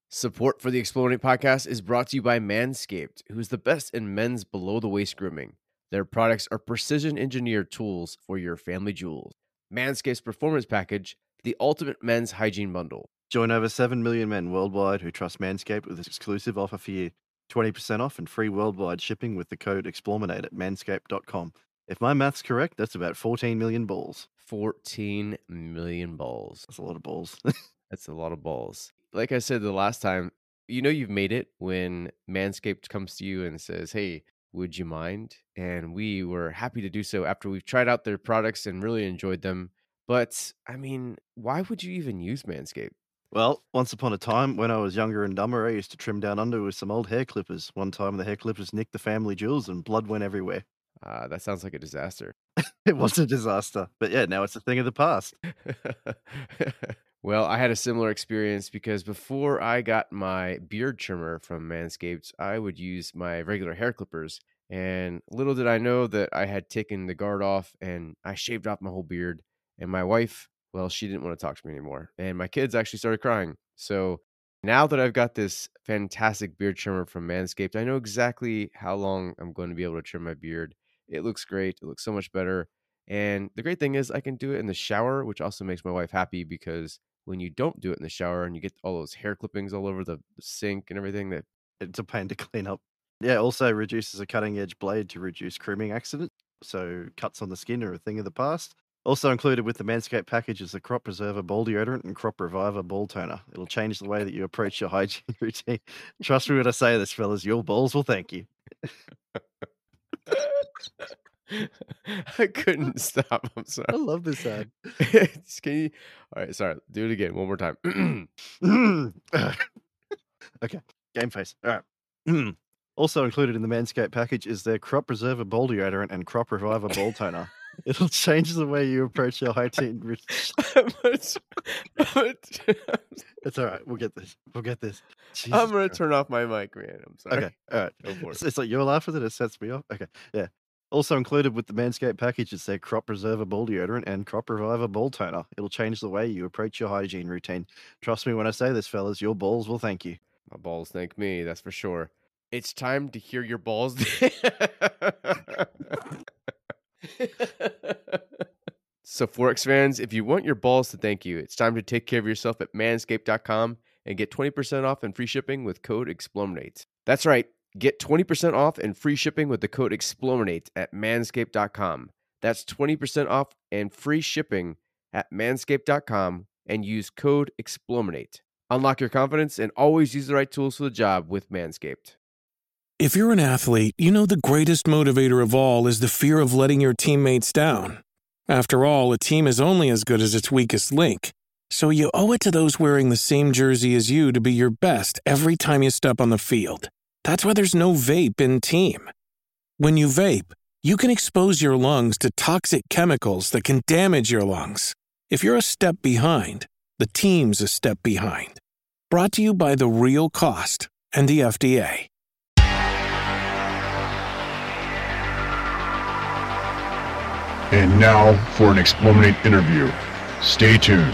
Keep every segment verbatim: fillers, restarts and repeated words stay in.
Support for the Exploding Podcast is brought to you by Manscaped, who's the best in men's below-the-waist grooming. Their products are precision-engineered tools for your family jewels. Manscaped's Performance Package, the ultimate men's hygiene bundle. Join over seven million men worldwide who trust Manscaped with this exclusive offer for you. twenty percent off and free worldwide shipping with the code EXPLORMINATE at manscaped dot com. If my math's correct, that's about fourteen million balls. fourteen million balls. That's a lot of balls. That's a lot of balls. Like I said the last time, you know you've made it when Manscaped comes to you and says, hey, would you mind? And we were happy to do so after we've tried out their products and really enjoyed them. But, I mean, why would you even use Manscaped? Well, once upon a time, when I was younger and dumber, I used to trim down under with some old hair clippers. One time the hair clippers nicked the family jewels and blood went everywhere. Uh, that sounds like a disaster. It was a disaster. But yeah, now it's a thing of the past. Well, I had a similar experience because before I got my beard trimmer from Manscaped, I would use my regular hair clippers. And little did I know that I had taken the guard off and I shaved off my whole beard. And my wife, well, she didn't want to talk to me anymore. And my kids actually started crying. So now that I've got this fantastic beard trimmer from Manscaped, I know exactly how long I'm going to be able to trim my beard. It looks great. It looks so much better. And the great thing is I can do it in the shower, which also makes my wife happy because when you don't do it in the shower and you get all those hair clippings all over the sink and everything, that it's a pain to clean up. Yeah, also reduces a cutting edge blade to reduce grooming accidents. So cuts on the skin are a thing of the past. Also included with the Manscaped package is the Crop Preserver Ball Deodorant and Crop Reviver Ball Toner. It'll change the way that you approach your hygiene routine. Trust me when I say this, fellas, your balls will thank you. I couldn't stop. I'm sorry. I love this ad. Can you? All right, sorry. Do it again. One more time. Okay, game face. All right. Also included in the Manscaped package is their Crop Preserver Ball Deodorant and Crop Reviver Ball Toner. It'll change the way you approach your hygiene routine. but, but, It's all right. We'll get this. We'll get this. Jesus I'm going to turn off my mic, man. I'm sorry. Okay. All right. Go for it. It's, it's like you're laughing at it. It sets me off. Okay. Yeah. Also included with the Manscaped package is their Crop Preserver Ball Deodorant and Crop Reviver Ball Toner. It'll change the way you approach your hygiene routine. Trust me when I say this, fellas, your balls will thank you. My balls thank me, that's for sure. It's time to hear your balls. So, Forex fans, if you want your balls to thank you, it's time to take care of yourself at manscaped dot com and get twenty percent off and free shipping with code EXPLOMINATE. That's right. Get twenty percent off and free shipping with the code EXPLOMINATE at manscaped dot com. That's twenty percent off and free shipping at manscaped dot com and use code EXPLOMINATE. Unlock your confidence and always use the right tools for the job with Manscaped. If you're an athlete, you know the greatest motivator of all is the fear of letting your teammates down. After all, a team is only as good as its weakest link. So you owe it to those wearing the same jersey as you to be your best every time you step on the field. That's why there's no vape in team. When you vape, you can expose your lungs to toxic chemicals that can damage your lungs. If you're a step behind, the team's a step behind. Brought to you by The Real Cost and the F D A. And now for an Exploding interview. Stay tuned.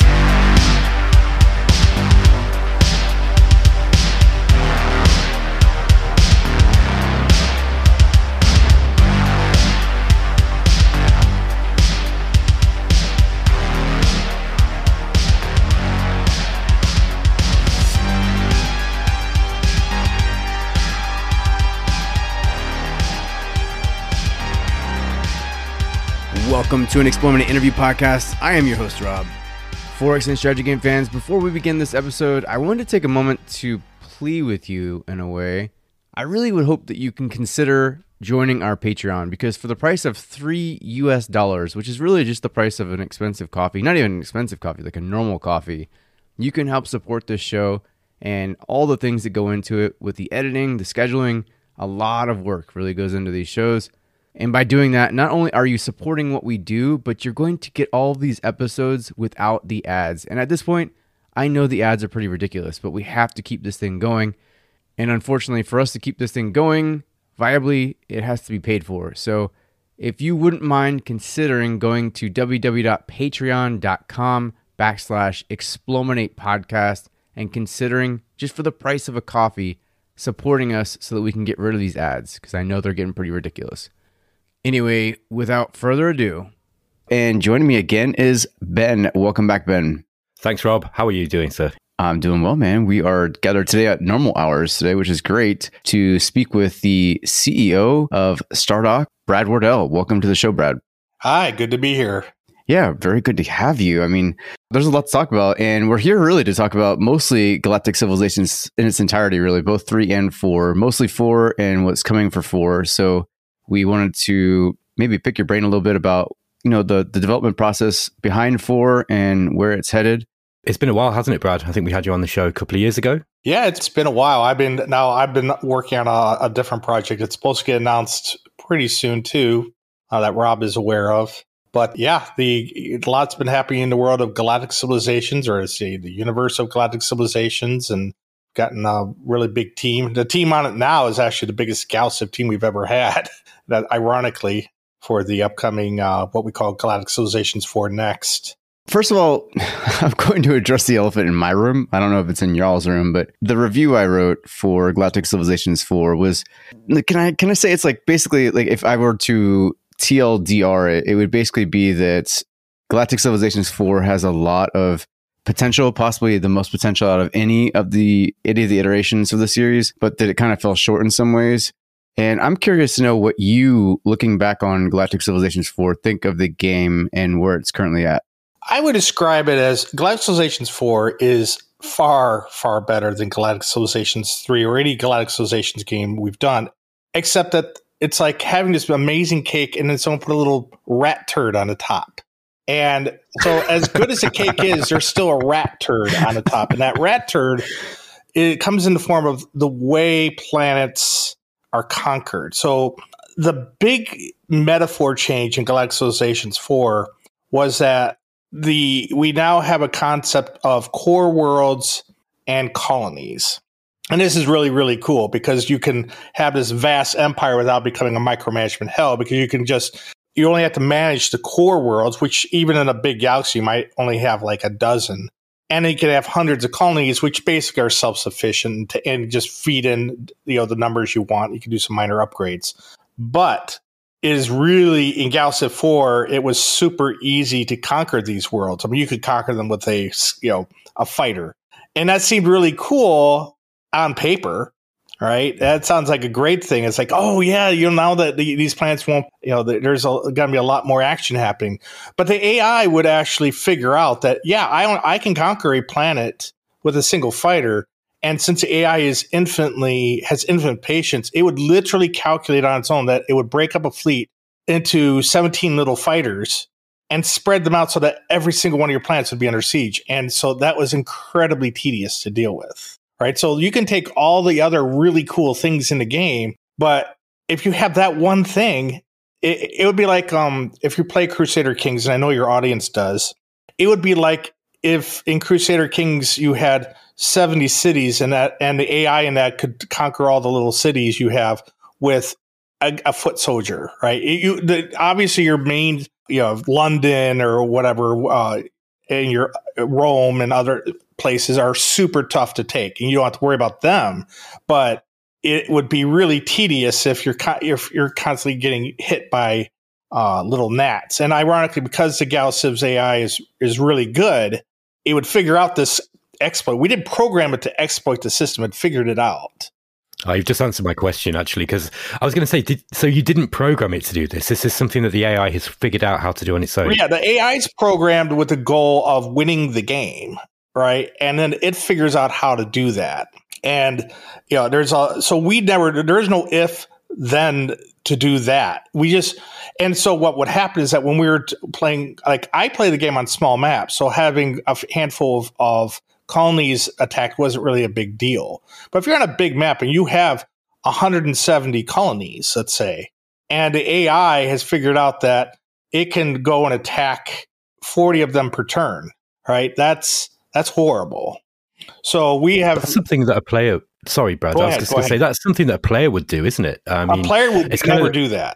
Welcome to an Exploding Interview Podcast. I am your host, Rob. Forex and strategy game fans, before we begin this episode, I wanted to take a moment to plea with you in a way. I really would hope that you can consider joining our Patreon, because for the price of three U S dollars, which is really just the price of an expensive coffee, not even an expensive coffee, like a normal coffee, you can help support this show and all the things that go into it with the editing, the scheduling. A lot of work really goes into these shows. And by doing that, not only are you supporting what we do, but you're going to get all of these episodes without the ads. And at this point, I know the ads are pretty ridiculous, but we have to keep this thing going. And unfortunately, for us to keep this thing going viably, it has to be paid for. So if you wouldn't mind considering going to www.patreon.com backslash Explominate podcast and considering, just for the price of a coffee, supporting us so that we can get rid of these ads, because I know they're getting pretty ridiculous. Anyway, without further ado, and joining me again is Ben. Welcome back, Ben. Thanks, Rob. How are you doing, sir? I'm doing well, man. We are gathered today at normal hours today, which is great, to speak with the C E O of Stardock, Brad Wardell. Welcome to the show, Brad. Hi, good to be here. Yeah, very good to have you. I mean, there's a lot to talk about, and we're here really to talk about mostly Galactic Civilizations in its entirety, really, both three and four, mostly four and what's coming for four. So we wanted to maybe pick your brain a little bit about, you know, the, the development process behind four and where it's headed. It's been a while, hasn't it, Brad? I think we had you on the show a couple of years ago. Yeah, it's been a while. I've been now I've been working on a, a different project. It's supposed to get announced pretty soon too, uh, that Rob is aware of. But yeah, the a lot's been happening in the world of galactic civilizations, or say the universe of galactic civilizations, and gotten a really big team. The team on it now is actually the biggest GalCiv team we've ever had. That ironically, for the upcoming uh, what we call Galactic Civilizations four Next. First of all, I'm going to address the elephant in my room. I don't know if it's in y'all's room, but the review I wrote for Galactic Civilizations four was, can I can I say it's like basically like if I were to T L D R it, it would basically be that Galactic Civilizations four has a lot of potential, possibly the most potential out of any of the any of the iterations of the series, but that it kind of fell short in some ways. And I'm curious to know what you, looking back on Galactic Civilizations four, think of the game and where it's currently at. I would describe it as Galactic Civilizations four is far, far better than Galactic Civilizations three or any Galactic Civilizations game we've done, except that it's like having this amazing cake and then someone put a little rat turd on the top. And so as good as the cake is, there's still a rat turd on the top. And that rat turd, it comes in the form of the way planets are conquered. So the big metaphor change in Galactic Civilizations four was that the we now have a concept of core worlds and colonies. And this is really, really cool because you can have this vast empire without becoming a micromanagement hell, because you can just, you only have to manage the core worlds, which even in a big galaxy, you might only have like a dozen. And then you can have hundreds of colonies, which basically are self-sufficient to, and just feed in, you know, the numbers you want. You can do some minor upgrades. But it is really, in GalCiv four, it was super easy to conquer these worlds. I mean, you could conquer them with a, you know, a fighter. And that seemed really cool on paper, right? That sounds like a great thing. It's like, oh yeah, you know, now that the, these planets won't, you know, there's going to be a lot more action happening. But the A I would actually figure out that, yeah, I I can conquer a planet with a single fighter. And since the A I is infinitely, has infinite patience, it would literally calculate on its own that it would break up a fleet into seventeen little fighters and spread them out so that every single one of your planets would be under siege. And so that was incredibly tedious to deal with. Right. So you can take all the other really cool things in the game, but if you have that one thing, it, it would be like um, if you play Crusader Kings, and I know your audience does, it would be like if in Crusader Kings you had seventy cities and that and the A I in that could conquer all the little cities you have with a, a foot soldier. Right. It, you the, obviously your main, you know, London or whatever, uh, and your Rome and other places are super tough to take, and you don't have to worry about them. But it would be really tedious if you're co- if you're constantly getting hit by uh, little gnats. And ironically, because the GalCiv's A I is is really good, it would figure out this exploit. We didn't program it to exploit the system; it figured it out. Oh, you've just answered my question, actually, because I was going to say, did, so you didn't program it to do this. This is something that the A I has figured out how to do on its own. Well, yeah, the A I is programmed with the goal of winning the game, right? And then it figures out how to do that. And, you know, there's a, so we never, there's no if then to do that. We just, and so what would happen is that when we were t- playing, like I play the game on small maps, so having a handful of, of colonies attacked wasn't really a big deal. But if you're on a big map and you have one hundred seventy colonies, let's say, and the A I has figured out that it can go and attack forty of them per turn, right? That's that's horrible. So we have that's something that a player. Sorry, Brad. I was ahead, just going to say that's something that a player would do, isn't it? I mean, a player would never do that.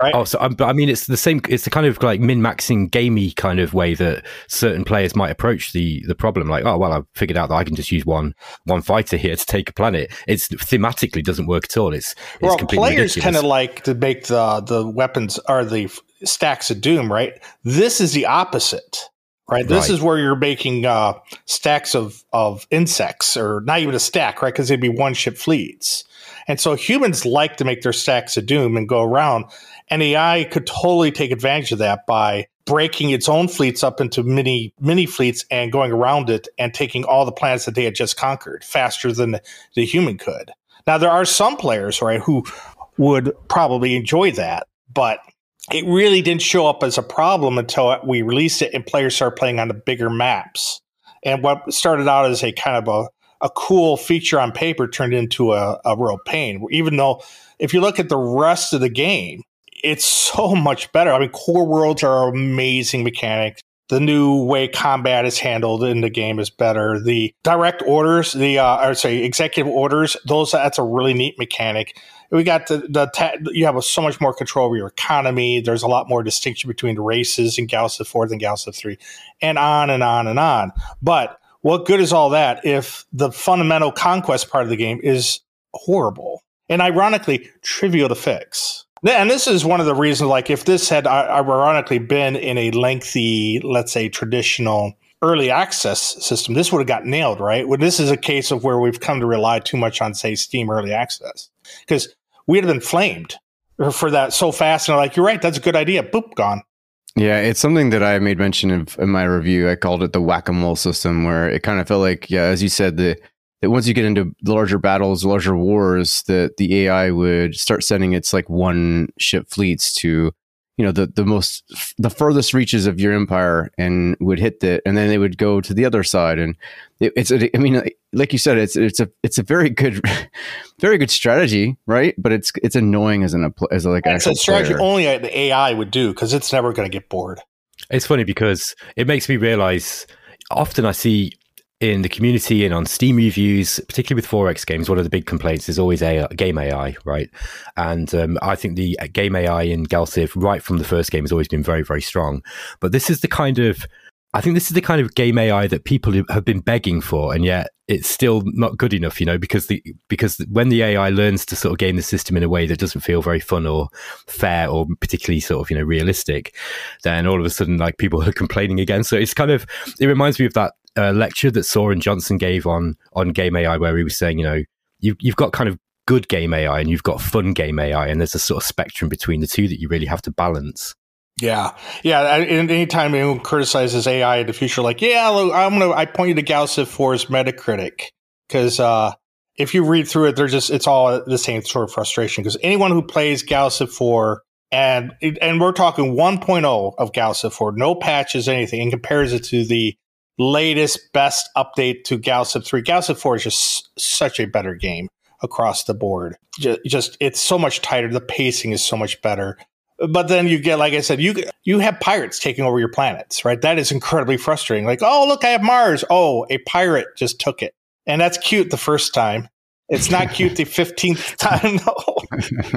right? Oh, so um, but I mean, it's the same. It's the kind of like min-maxing, gamey kind of way that certain players might approach the the problem. Like, oh well, I've figured out that I can just use one one fighter here to take a planet. It's thematically doesn't work at all. It's, it's well, completely players ridiculous. kind of like to make the the weapons or the stacks of doom, right? This is the opposite. Right. This Right. is where you're making uh, stacks of, of insects, or not even a stack, right? Because they'd be one ship fleets. And so humans like to make their stacks of doom and go around. And A I could totally take advantage of that by breaking its own fleets up into mini mini fleets and going around it and taking all the planets that they had just conquered faster than the, the human could. Now, there are some players, right, who would probably enjoy that, but it really didn't show up as a problem until we released it and players started playing on the bigger maps. And what started out as a kind of a, a cool feature on paper turned into a, a real pain. Even though if you look at the rest of the game, it's so much better. I mean, core worlds are amazing mechanics. The new way combat is handled in the game is better. The direct orders, the uh, or say executive orders, those that's a really neat mechanic. We got the, the ta- you have a, so much more control over your economy. There's a lot more distinction between the races in Galaxy four than Galaxy three, and on and on and on. But what good is all that if the fundamental conquest part of the game is horrible and ironically trivial to fix? And this is one of the reasons, like if this had ironically been in a lengthy, let's say traditional early access system, this would have got nailed, right? Well, this is a case of where we've come to rely too much on, say, Steam early access, because we'd have been flamed for that so fast. And they're like, you're right, that's a good idea. Boop, gone. Yeah, it's something that I made mention of in my review. I called it the whack-a-mole system, where it kind of felt like, yeah, as you said, the that once you get into larger battles, larger wars, that the A I would start sending its like one ship fleets to, you know, the the most the furthest reaches of your empire, and would hit that, and then they would go to the other side. And it, it's, I mean, like you said, it's it's a it's a very good, very good strategy, right? But it's it's annoying as an as a, like an It's a strategy player. only the A I would do, because it's never going to get bored. It's funny because it makes me realize often I see in the community and on Steam reviews, particularly with four X games, one of the big complaints is always A I, game A I, right? And um, I think the game A I in Galciv, right from the first game, has always been very, very strong. But this is the kind of, I think this is the kind of game A I that people have been begging for, and yet it's still not good enough, you know, because the because when the A I learns to sort of game the system in a way that doesn't feel very fun or fair or particularly sort of, you know, realistic, then all of a sudden, like, people are complaining again. So it's kind of, it reminds me of that uh, lecture that Soren Johnson gave on on game A I, where he was saying, you know, you, you've got kind of good game A I and you've got fun game A I, and there's a sort of spectrum between the two that you really have to balance. Yeah, yeah. And anytime anyone criticizes A I in the future, like, yeah, look, I'm gonna, I point you to Galciv four's Metacritic, because uh, if you read through it, they're just, it's all the same sort of frustration. Because anyone who plays Galciv four, and and we're talking one point oh of Galciv four, no patches, anything, and compares it to the latest best update to Galciv three, Galciv four is just such a better game across the board. Just, just it's so much tighter. The pacing is so much better. But then you get, like I said, you you have pirates taking over your planets, right? That is incredibly frustrating. Like, oh, look, I have Mars. Oh, a pirate just took it. And that's cute the first time. It's not cute the fifteenth time, though.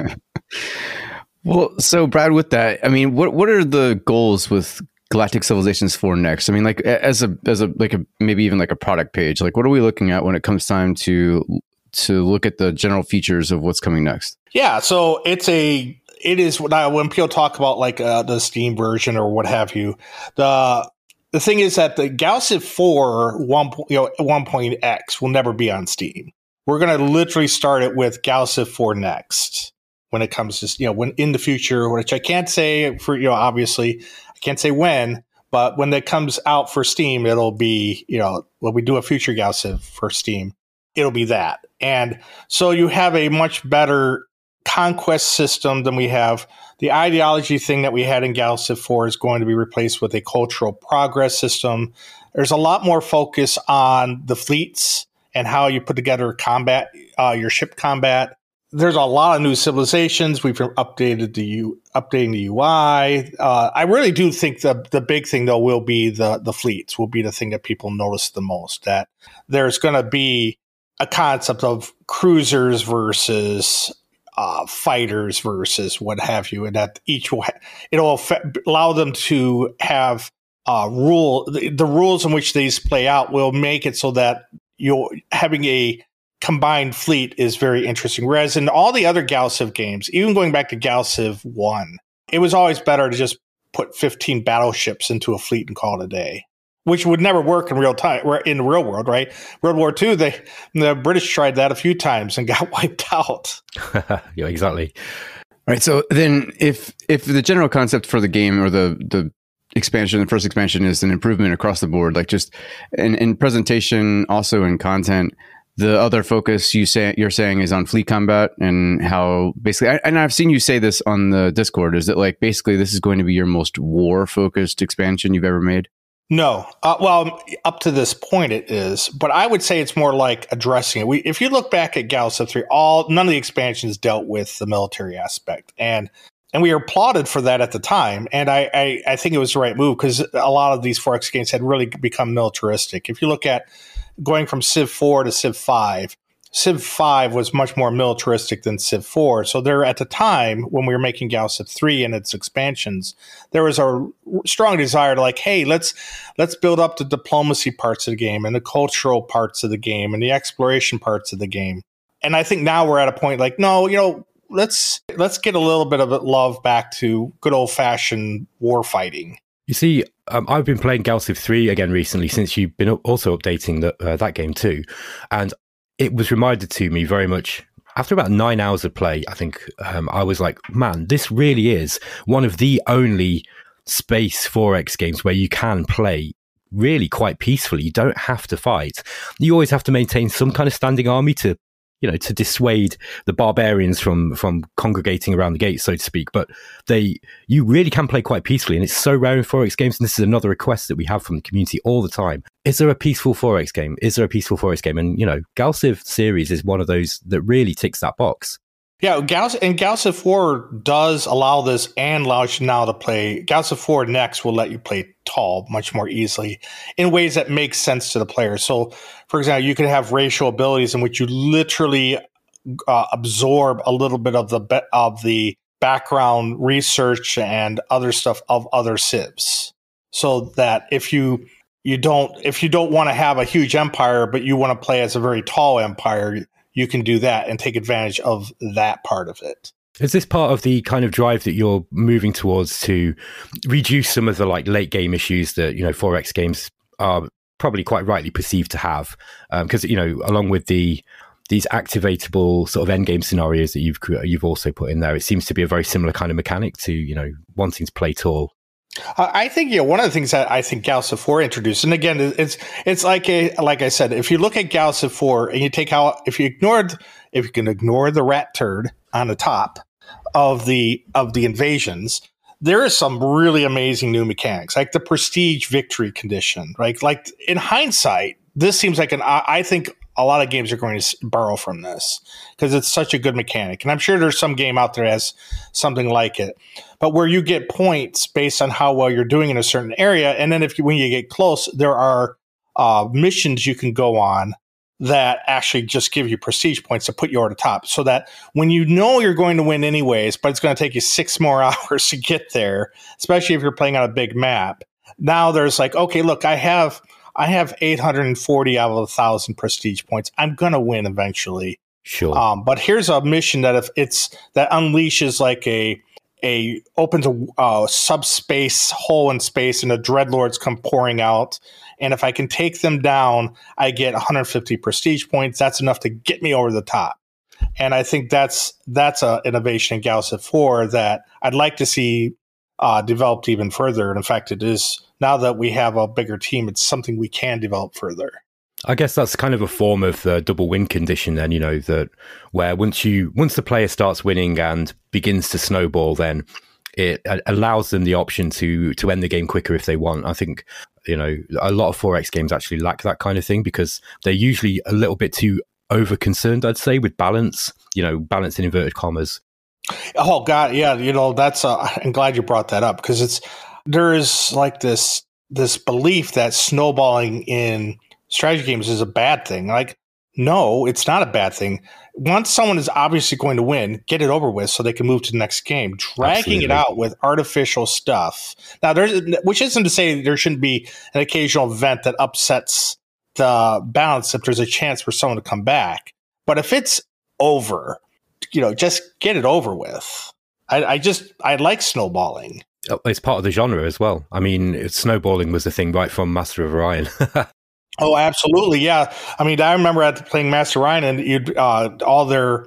Well, so Brad, with that, I mean, what what are the goals with Galactic Civilizations four next? I mean, like as a as a like a maybe even like a product page, like what are we looking at when it comes time to to look at the general features of what's coming next? Yeah, so it's a it is when people talk about like uh, the Steam version or what have you. The the thing is that the Galciv four one you know one point X will never be on Steam. We're going to literally start it with Galciv four next when it comes to, you know, when in the future, which I can't say for, you know, obviously I can't say when, but when that comes out for Steam, it'll be, you know, when we do a future Galciv for Steam, it'll be that. And so you have a much better conquest system than we have. The ideology thing that we had in Galciv four is going to be replaced with a cultural progress system. There's a lot more focus on the fleets and how you put together combat, uh, your ship combat. There's a lot of new civilizations. We've updated the U, updating the U I. Uh, I really do think the the big thing though will be the the fleets will be the thing that people notice the most. That there's going to be a concept of cruisers versus uh, fighters versus what have you, and that each will ha- it'll affect, allow them to have uh, rule the, the rules in which these play out will make it so that you're having a combined fleet is very interesting. Whereas in all the other GalCiv games, even going back to GalCiv one, it was always better to just put fifteen battleships into a fleet and call it a day, which would never work in real time, in the real world, right? World War Two, they, the British tried that a few times and got wiped out. Yeah, exactly. All right. So then if if the general concept for the game or the, the expansion, the first expansion is an improvement across the board, like just in, in presentation, also in content, the other focus you say you're saying is on fleet combat and how basically, I, and I've seen you say this on the Discord, is that like basically this is going to be your most war focused expansion you've ever made? No, uh, well, up to this point it is, but I would say it's more like addressing it. We, if you look back at GalCiv three, all none of the expansions dealt with the military aspect, and and we were applauded for that at the time. And I, I, I think it was the right move because a lot of these four X games had really become militaristic. If you look at going from Civ four to Civ five, Civ five was much more militaristic than Civ four. So there, at the time when we were making GalCiv three and its expansions, there was a strong desire to like, hey, let's let's build up the diplomacy parts of the game and the cultural parts of the game and the exploration parts of the game. And I think now we're at a point like, no, you know, let's let's get a little bit of love back to good old fashioned war fighting. You see, um, I've been playing GalCiv three again recently since you've been also updating the, uh, that game too. And it was reminded to me very much after about nine hours of play. I think um, I was like, man, this really is one of the only space four X games where you can play really quite peacefully. You don't have to fight. You always have to maintain some kind of standing army to, you know, to dissuade the barbarians from from congregating around the gate, so to speak. But they, you really can play quite peacefully, and it's so rare in four X games. And this is another request that we have from the community all the time: is there a peaceful four X game? Is there a peaceful four X game? And you know, GalCiv series is one of those that really ticks that box. Yeah, Gal- and GalCiv four does allow this and allows you now to play. GalCiv four Next will let you play tall much more easily in ways that make sense to the player. So, for example, you can have racial abilities in which you literally uh, absorb a little bit of the be- of the background research and other stuff of other civs, so that if you you don't if you don't want to have a huge empire, but you want to play as a very tall empire, you can do that and take advantage of that part of it. Is this part of the kind of drive that you're moving towards to reduce some of the like late game issues that, you know, four X games are probably quite rightly perceived to have? Because, um, you know, along with the these activatable sort of end game scenarios that you've you've also put in there, it seems to be a very similar kind of mechanic to, you know, wanting to play tall. I think, yeah, one of the things that I think GalCiv four introduced, and again, it's it's like a like I said, if you look at GalCiv four and you take out, if you ignored, if you can ignore the rat turd on the top of the of the invasions, there is some really amazing new mechanics, like the prestige victory condition. Right, like in hindsight, this seems like an. I think a lot of games are going to borrow from this because it's such a good mechanic, and I'm sure there's some game out there that has something like it. But where you get points based on how well you're doing in a certain area, and then if you, when you get close, there are uh, missions you can go on that actually just give you prestige points to put you over the top, so that when you know you're going to win anyways, but it's going to take you six more hours to get there, especially if you're playing on a big map. Now there's like, okay, look, I have I have eight hundred forty out of a thousand prestige points. I'm going to win eventually. Sure. Um, but here's a mission that if it's that unleashes like a a opens a uh, subspace hole in space, and the dreadlords come pouring out. And if I can take them down, I get one hundred fifty prestige points. That's enough to get me over the top. And I think that's that's an innovation in GalCiv four that I'd like to see uh, developed even further. And in fact, it is, now that we have a bigger team, it's something we can develop further. I guess that's kind of a form of the double win condition then, you know, that where once you once the player starts winning and begins to snowball, then it allows them the option to to end the game quicker if they want. I think, you know, a lot of four X games actually lack that kind of thing because they're usually a little bit too over concerned, I'd say, with balance, you know, balance in inverted commas. Oh God, yeah, you know, that's uh, I'm glad you brought that up because it's there is like this this belief that snowballing in strategy games is a bad thing. Like, No, it's not a bad thing. Once someone is obviously going to win, get it over with so they can move to the next game. Dragging Absolutely. It out with artificial stuff. Now, there's, which isn't to say there shouldn't be an occasional event that upsets the balance if there's a chance for someone to come back. But if it's over, you know, just get it over with. I, I just, I like snowballing. It's part of the genre as well. I mean, snowballing was the thing right from Master of Orion. Oh, absolutely, yeah. I mean, I remember at playing Master Orion, and you'd uh, all their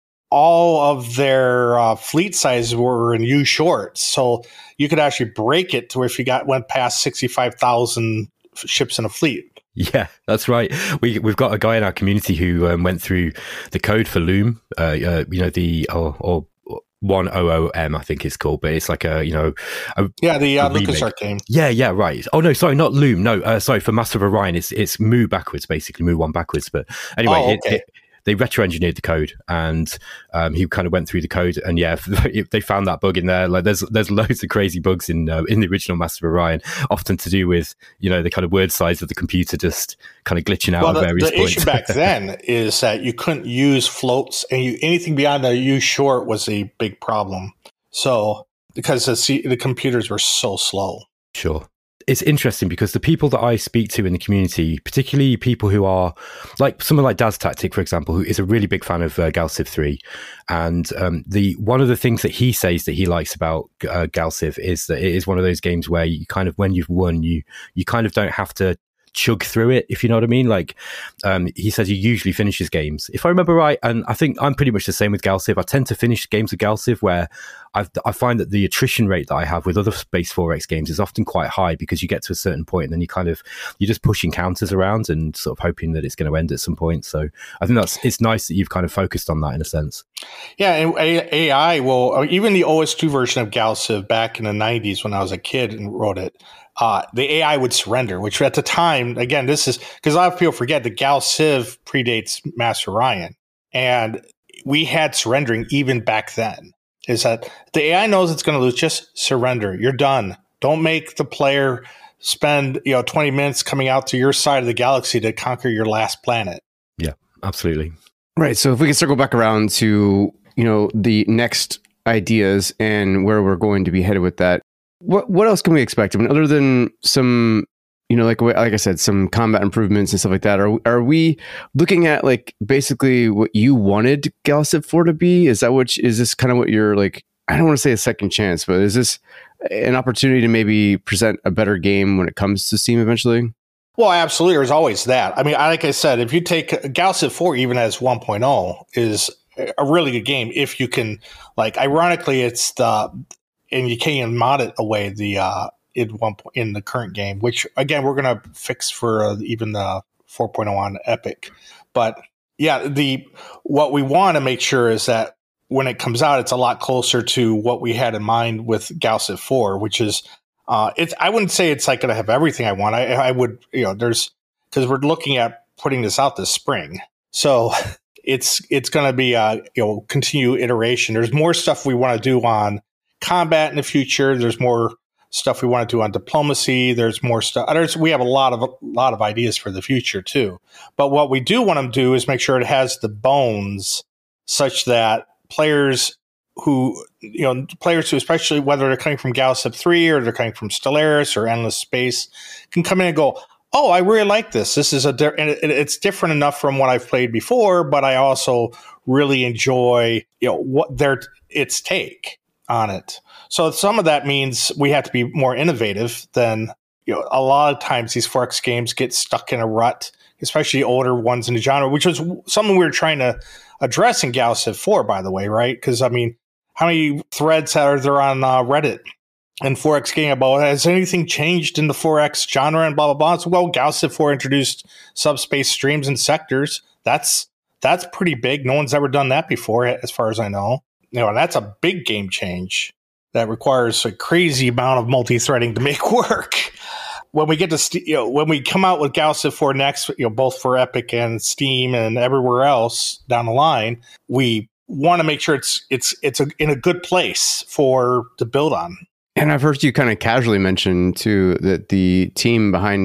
all of their uh, fleet sizes were in U shorts, so you could actually break it to where if you got went past sixty-five thousand ships in a fleet. Yeah, that's right. We we've got a guy in our community who um, went through the code for Loom. Uh, uh, you know the or. or one hundred M, I think it's called, but it's like a, you know, a, yeah, the uh, LucasArts game. Yeah, yeah, right. Oh no, sorry, not Loom. No, uh, sorry, for Master of Orion, it's it's Mu backwards, basically Mu one backwards. But anyway, oh, okay. it, it, they retro-engineered the code, and um, he kind of went through the code, and yeah, they found that bug in there. Like, there's there's loads of crazy bugs in uh, in the original Master of Orion, often to do with, you know, the kind of word size of the computer just kind of glitching out well, at various the points. The issue back then is that you couldn't use floats, and you, anything beyond a U short was a big problem. So, because the, the computers were so slow. Sure. It's interesting because the people that I speak to in the community, particularly people who are like someone like Daz Tactic, for example, who is a really big fan of uh, Galciv three. And um, the one of the things that he says that he likes about uh, Galciv is that it is one of those games where you kind of, when you've won, you you kind of don't have to chug through it, if you know what I mean. Like, um, he says he usually finishes games, if I remember right, and I think I'm pretty much the same with Galciv. I tend to finish games with Galciv where I've, I find that the attrition rate that I have with other Space four X games is often quite high, because you get to a certain point and then you kind of, you're just pushing counters around and sort of hoping that it's going to end at some point. So I think that's, it's nice that you've kind of focused on that in a sense. Yeah, and A I will, even the O S two version of Galciv back in the nineties when I was a kid and wrote it, Uh, the A I would surrender, which at the time, again, this is because a lot of people forget that Galciv predates Master Orion, and we had surrendering even back then. Is that the A I knows it's going to lose? Just surrender. You're done. Don't make the player spend, you know, twenty minutes coming out to your side of the galaxy to conquer your last planet. Yeah, absolutely. Right. So if we can circle back around to, you know, the next ideas and where we're going to be headed with that. What what else can we expect? I mean, other than some, you know, like like I said, some combat improvements and stuff like that. Are are we looking at like basically what you wanted Galciv four to be? Is that what is this kind of what you're like? I don't want to say a second chance, but is this an opportunity to maybe present a better game when it comes to Steam eventually? Well, absolutely. There's always that. I mean, like I said, if you take Galciv four even as one point oh is a really good game if you can, like, ironically, it's the. And you can't even mod it away the uh, in one point in the current game, which again we're gonna fix for uh, even the four point oh on Epic. But yeah, the what we want to make sure is that when it comes out, it's a lot closer to what we had in mind with Galciv four, which is uh, it's. I wouldn't say it's like gonna have everything I want. I, I would, you know, there's because we're looking at putting this out this spring, so it's it's gonna be a you know continue iteration. There's more stuff we want to do on combat in the future. There's more stuff we want to do on diplomacy. There's more stuff. There's, we have a lot of a lot of ideas for the future too. But what we do want to do is make sure it has the bones such that players who, you know, players who, especially whether they're coming from Galciv three or they're coming from Stellaris or Endless Space, can come in and go, oh, I really like this. This is a, di- and it, it's different enough from what I've played before, but I also really enjoy, you know, what their its take on it. So some of that means we have to be more innovative than, you know, a lot of times these four X games get stuck in a rut, especially older ones in the genre, which was something we were trying to address in Galciv four, by the way, right? Because, I mean, how many threads are there on uh, Reddit and four X game about, has anything changed in the four X genre and blah, blah, blah? So, well, Galciv four introduced subspace streams and sectors. That's that's pretty big. No one's ever done that before, as far as I know. You know, and that's a big game change that requires a crazy amount of multi-threading to make work. When we get to, st- you know, when we come out with Galciv four next, you know, both for Epic and Steam and everywhere else down the line, we want to make sure it's it's it's a, in a good place for to build on. And I've heard you kind of casually mention too that the team behind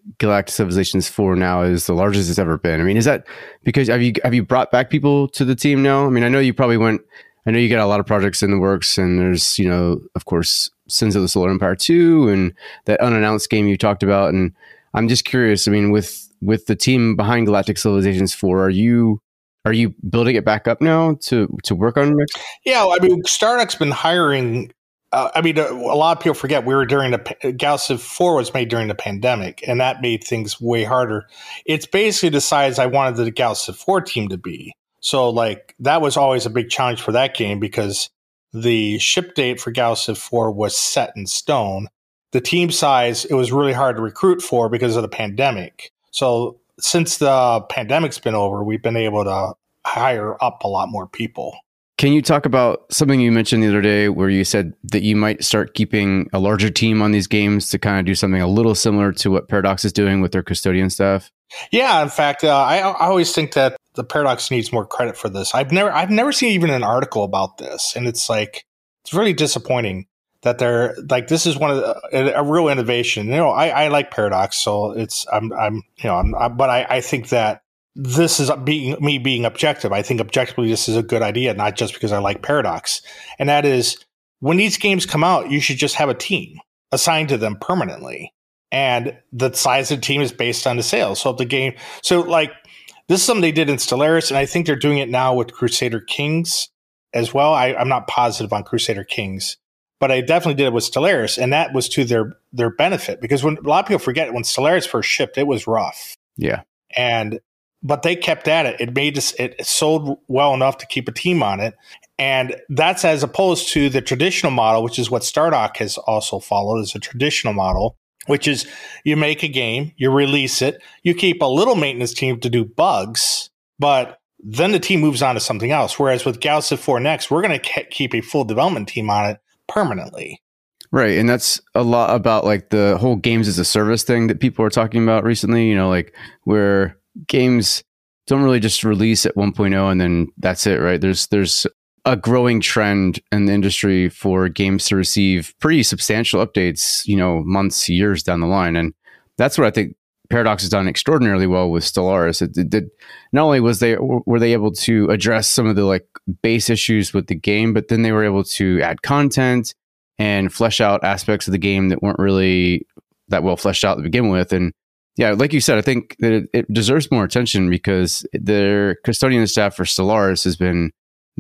Galactic Civilizations four now is the largest it's ever been. I mean, is that because have you have you brought back people to the team now? I mean, I know you probably went. I know you got a lot of projects in the works, and there's, you know, of course, Sins of the Solar Empire two and that unannounced game you talked about. And I'm just curious. I mean, with with the team behind Galactic Civilizations four, are you are you building it back up now to to work on next? Yeah, I mean, Stardock's been hiring. Uh, I mean, a, a lot of people forget we were during the Galaxy four was made during the pandemic, and that made things way harder. It's basically the size I wanted the Galaxy four team to be. So, like, that was always a big challenge for that game because the ship date for Galaxy four was set in stone. The team size, it was really hard to recruit for because of the pandemic. So, since the pandemic's been over, we've been able to hire up a lot more people. Can you talk about something you mentioned the other day where you said that you might start keeping a larger team on these games to kind of do something a little similar to what Paradox is doing with their custodian staff? Yeah, in fact, uh, I, I always think that the Paradox needs more credit for this. I've never, I've never seen even an article about this, and it's like it's really disappointing that they're like this is one of the, a, a real innovation. You know, I, I like Paradox, so it's I'm, I'm you know, I'm, I, but I, I think that. This is being me being objective. I think objectively this is a good idea, not just because I like Paradox. And that is when these games come out, you should just have a team assigned to them permanently. And the size of the team is based on the sales. So if the game, so like this is something they did in Stellaris, and I think they're doing it now with Crusader Kings as well. I, I'm not positive on Crusader Kings, but I definitely did it with Stellaris, and that was to their their benefit because when a lot of people forget when Stellaris first shipped, it was rough. Yeah. And But they kept at it. It made us, it sold well enough to keep a team on it. And that's as opposed to the traditional model, which is what Stardock has also followed as a traditional model, which is you make a game, you release it, you keep a little maintenance team to do bugs, but then the team moves on to something else. Whereas with Galaxy four Next, we're going to ke- keep a full development team on it permanently. Right. And that's a lot about like the whole games as a service thing that people are talking about recently, you know, like where games don't really just release at one point oh and then that's it, right? There's there's a growing trend in the industry for games to receive pretty substantial updates, you know, months, years down the line. And that's what I think Paradox has done extraordinarily well with Stellaris. It, it did not only was they were they able to address some of the like base issues with the game, but then they were able to add content and flesh out aspects of the game that weren't really that well fleshed out to begin with. And yeah, like you said, I think that it, it deserves more attention because their custodian staff for Stellaris has been,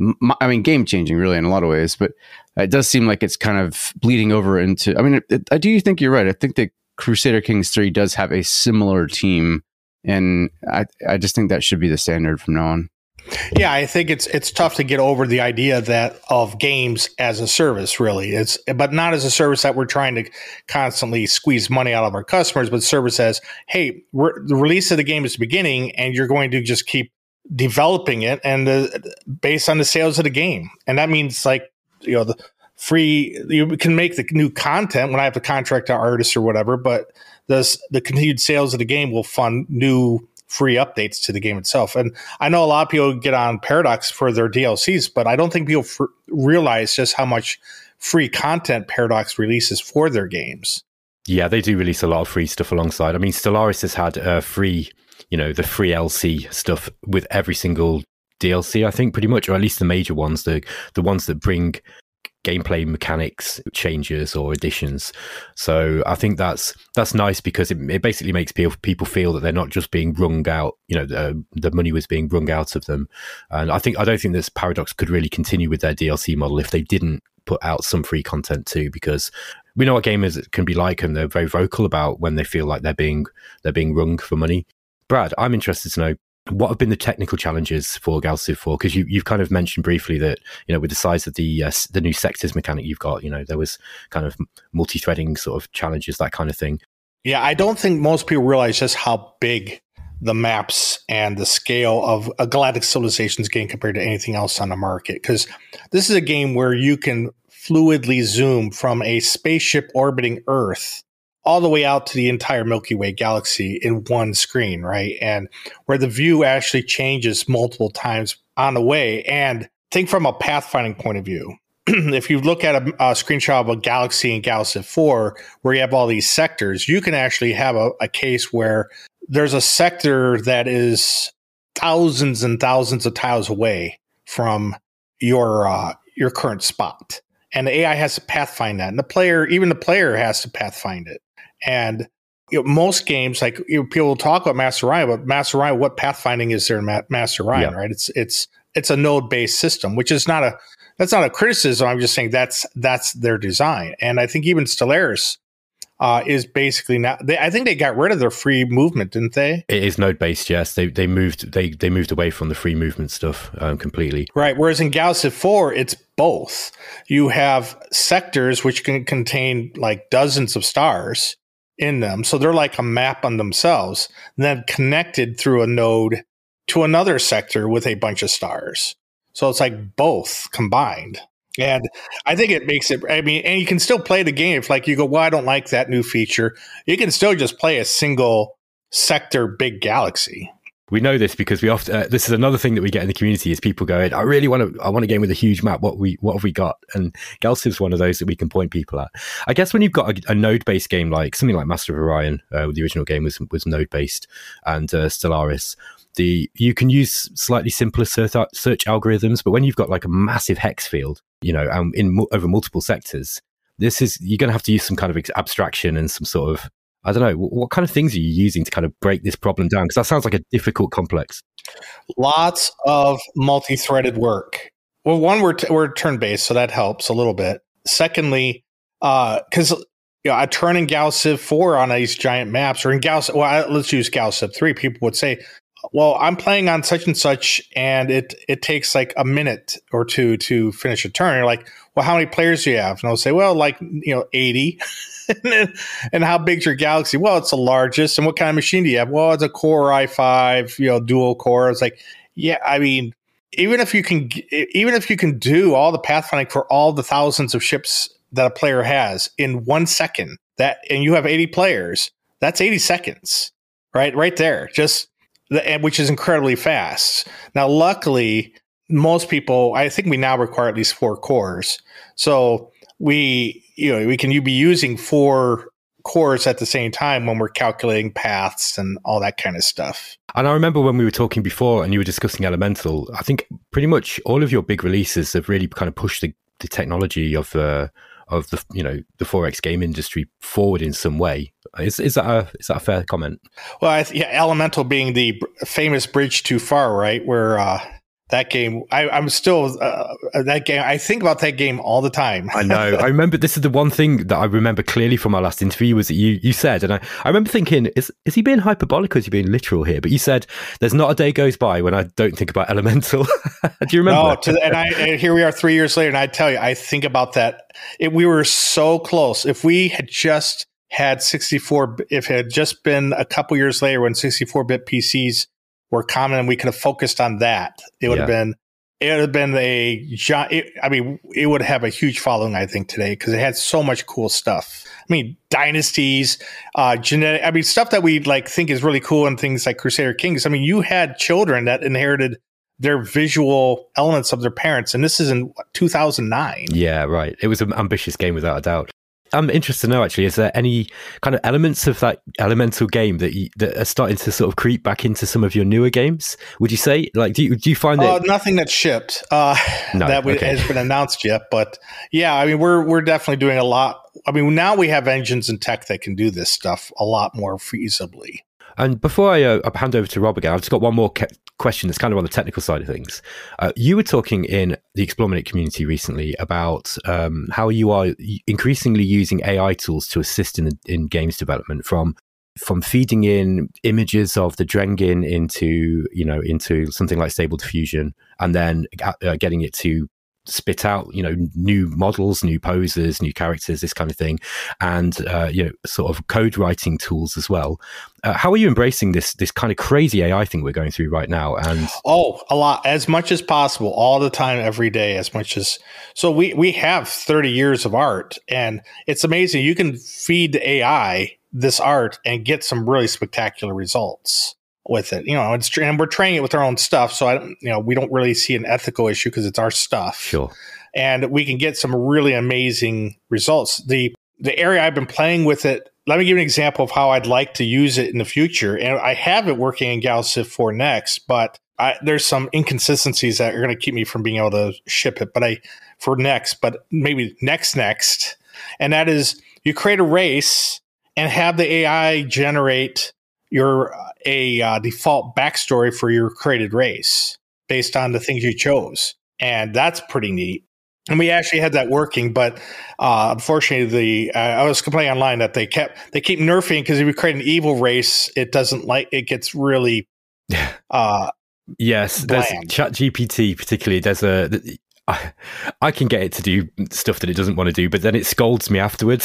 I mean, game changing really in a lot of ways. But it does seem like it's kind of bleeding over into. I mean, it, it, I do think you're right. I think that Crusader Kings three does have a similar team, and I I just think that should be the standard from now on. Yeah, I think it's it's tough to get over the idea that of games as a service, really. It's but not as a service that we're trying to constantly squeeze money out of our customers, but service says, hey, we're, the release of the game is the beginning, and you're going to just keep developing it and the, based on the sales of the game. And that means like, you know, the free, you can make the new content when I have to contract an artist or whatever, but this, the continued sales of the game will fund new free updates to the game itself. And I know a lot of people get on Paradox for their D L Cs, but I don't think people f- realize just how much free content Paradox releases for their games. Yeah, they do release a lot of free stuff alongside. I mean, Stellaris has had uh, free, you know, the free L C stuff with every single D L C, I think, pretty much, or at least the major ones, the the ones that bring gameplay mechanics changes or additions. So I think that's that's nice because it, it basically makes people people feel that they're not just being wrung out. You know, the, the money was being wrung out of them. And I think I don't think this Paradox could really continue with their D L C model if they didn't put out some free content too, because we know what gamers can be like, and they're very vocal about when they feel like they're being they're being wrung for money. Brad, I'm interested to know, what have been the technical challenges for Galaxy four? Because you, you've kind of mentioned briefly that, you know, with the size of the uh, the new sectors mechanic you've got, you know, there was kind of multi-threading sort of challenges, that kind of thing. Yeah, I don't think most people realize just how big the maps and the scale of a Galactic Civilizations game compared to anything else on the market. Because this is a game where you can fluidly zoom from a spaceship orbiting Earth all the way out to the entire Milky Way galaxy in one screen, right? And where the view actually changes multiple times on the way. And think from a pathfinding point of view, if you look at a, a screenshot of a galaxy in Galaxy four, where you have all these sectors, you can actually have a, a case where there's a sector that is thousands and thousands of tiles away from your uh, your current spot. And the A I has to pathfind that. And the player, even the player has to pathfind it. And you know, most games, like you know, people talk about Master Orion, but Master Orion, what pathfinding is there in Ma- Master Orion, yeah. right? It's it's it's a node-based system, which is not a that's not a criticism. I'm just saying that's that's their design. And I think even Stellaris uh, is basically not. They, I think they got rid of their free movement, didn't they? It is node-based, yes. They they moved they they moved away from the free movement stuff um, completely. Right. Whereas in Galaxy four, it's both. You have sectors which can contain like dozens of stars in them. So they're like a map on themselves, and then connected through a node to another sector with a bunch of stars. So it's like both combined. And I think it makes it, I mean, and you can still play the game. If like you go, well, I don't like that new feature, you can still just play a single sector big galaxy. We know this because we often, uh, this is another thing that we get in the community is people going, I really want to, I want a game with a huge map. What we, what have we got? And Galaxy is one of those that we can point people at. I guess when you've got a, a node-based game, like something like Master of Orion, uh, the original game was, was node-based, and uh, Stellaris, the, you can use slightly simpler search, search algorithms, but when you've got like a massive hex field, you know, um, in over multiple sectors, this is, you're going to have to use some kind of abstraction and some sort of, I don't know, what kind of things are you using to kind of break this problem down? Because that sounds like a difficult complex. Lots of multi-threaded work. Well, one, we're, t- we're turn-based, so that helps a little bit. Secondly, because uh, you know, a turn in Galaxy four on these giant maps, or in Galaxy, well, let's use Galaxy three, people would say, well, I'm playing on such and such, and it it takes like a minute or two to finish a turn. You're like, well, how many players do you have? And I'll say, well, like, you know, eighty. And how big's your galaxy? Well, it's the largest. And what kind of machine do you have? Well, it's a Core i five, you know, dual core. It's like, yeah, I mean, even if you can, even if you can do all the pathfinding for all the thousands of ships that a player has in one second, that, and you have eighty players, that's eighty seconds, right? Right there, just the, which is incredibly fast. Now, luckily, most people, I think we now require at least four cores. So we, you know, we can you be using four cores at the same time when we're calculating paths and all that kind of stuff. And I remember when we were talking before and you were discussing Elemental, I think pretty much all of your big releases have really kind of pushed the, the technology of uh, of the, you know, the four X game industry forward in some way. Is is that a is that a fair comment? Well, I th- yeah, Elemental being the famous bridge too far, right? Where uh, that game, I, I'm still uh, that game. I think about that game all the time. I know. I remember this is the one thing that I remember clearly from our last interview was that you you said, and I, I remember thinking, is is he being hyperbolic or is he being literal here? But you said, "There's not a day goes by when I don't think about Elemental." Do you remember? No, to, and I and here we are three years later, and I tell you, I think about that. It, we were so close. If we had just had sixty-four, if it had just been a couple years later when sixty-four bit P Cs were common and we could have focused on that, it would yeah. have been, it would have been a giant, I mean, it would have a huge following, I think, today, because it had so much cool stuff. I mean, dynasties, uh, genetic, I mean, stuff that we like think is really cool and things like Crusader Kings. I mean, you had children that inherited their visual elements of their parents, and this is in what, two thousand nine. Yeah, right. It was an ambitious game without a doubt. I'm interested to know, actually, is there any kind of elements of that Elemental game that you, that are starting to sort of creep back into some of your newer games? Would you say, like, do you, do you find that? Uh, nothing that's shipped uh, no, that we, okay. has been announced yet, but yeah, I mean, we're we're definitely doing a lot. I mean, now we have engines and tech that can do this stuff a lot more feasibly. And before I uh, hand over to Rob again, I've just got one more ke- question that's kind of on the technical side of things. Uh, you were talking in the Explorminate community recently about um, how you are increasingly using A I tools to assist in in games development, from from feeding in images of the Drengin into, you know, into something like Stable Diffusion, and then uh, getting it to spit out, you know, new models, new poses, new characters, this kind of thing, and uh, you know, sort of code writing tools as well. Uh, how are you embracing this this kind of crazy A I thing we're going through right now? And oh, a lot, as much as possible, all the time, every day, as much as. So we we have thirty years of art, and it's amazing. You can feed A I this art and get some really spectacular results. with it. You know, it's and we're training it with our own stuff, so I don't, you know, we don't really see an ethical issue because it's our stuff. Sure. And we can get some really amazing results. The the area I've been playing with it, let me give you an example of how I'd like to use it in the future. And I have it working in Gal Civ four Next, but I, there's some inconsistencies that are going to keep me from being able to ship it. But I for Next, but maybe next next, and that is you create a race and have the A I generate your a uh, default backstory for your created race based on the things you chose, and that's pretty neat. And we actually had that working, but uh, unfortunately, the uh, I was complaining online that they kept they keep nerfing because if you create an evil race, it doesn't like it gets really uh, yes. There's ChatGPT particularly. There's a I, I can get it to do stuff that it doesn't want to do, but then it scolds me afterwards.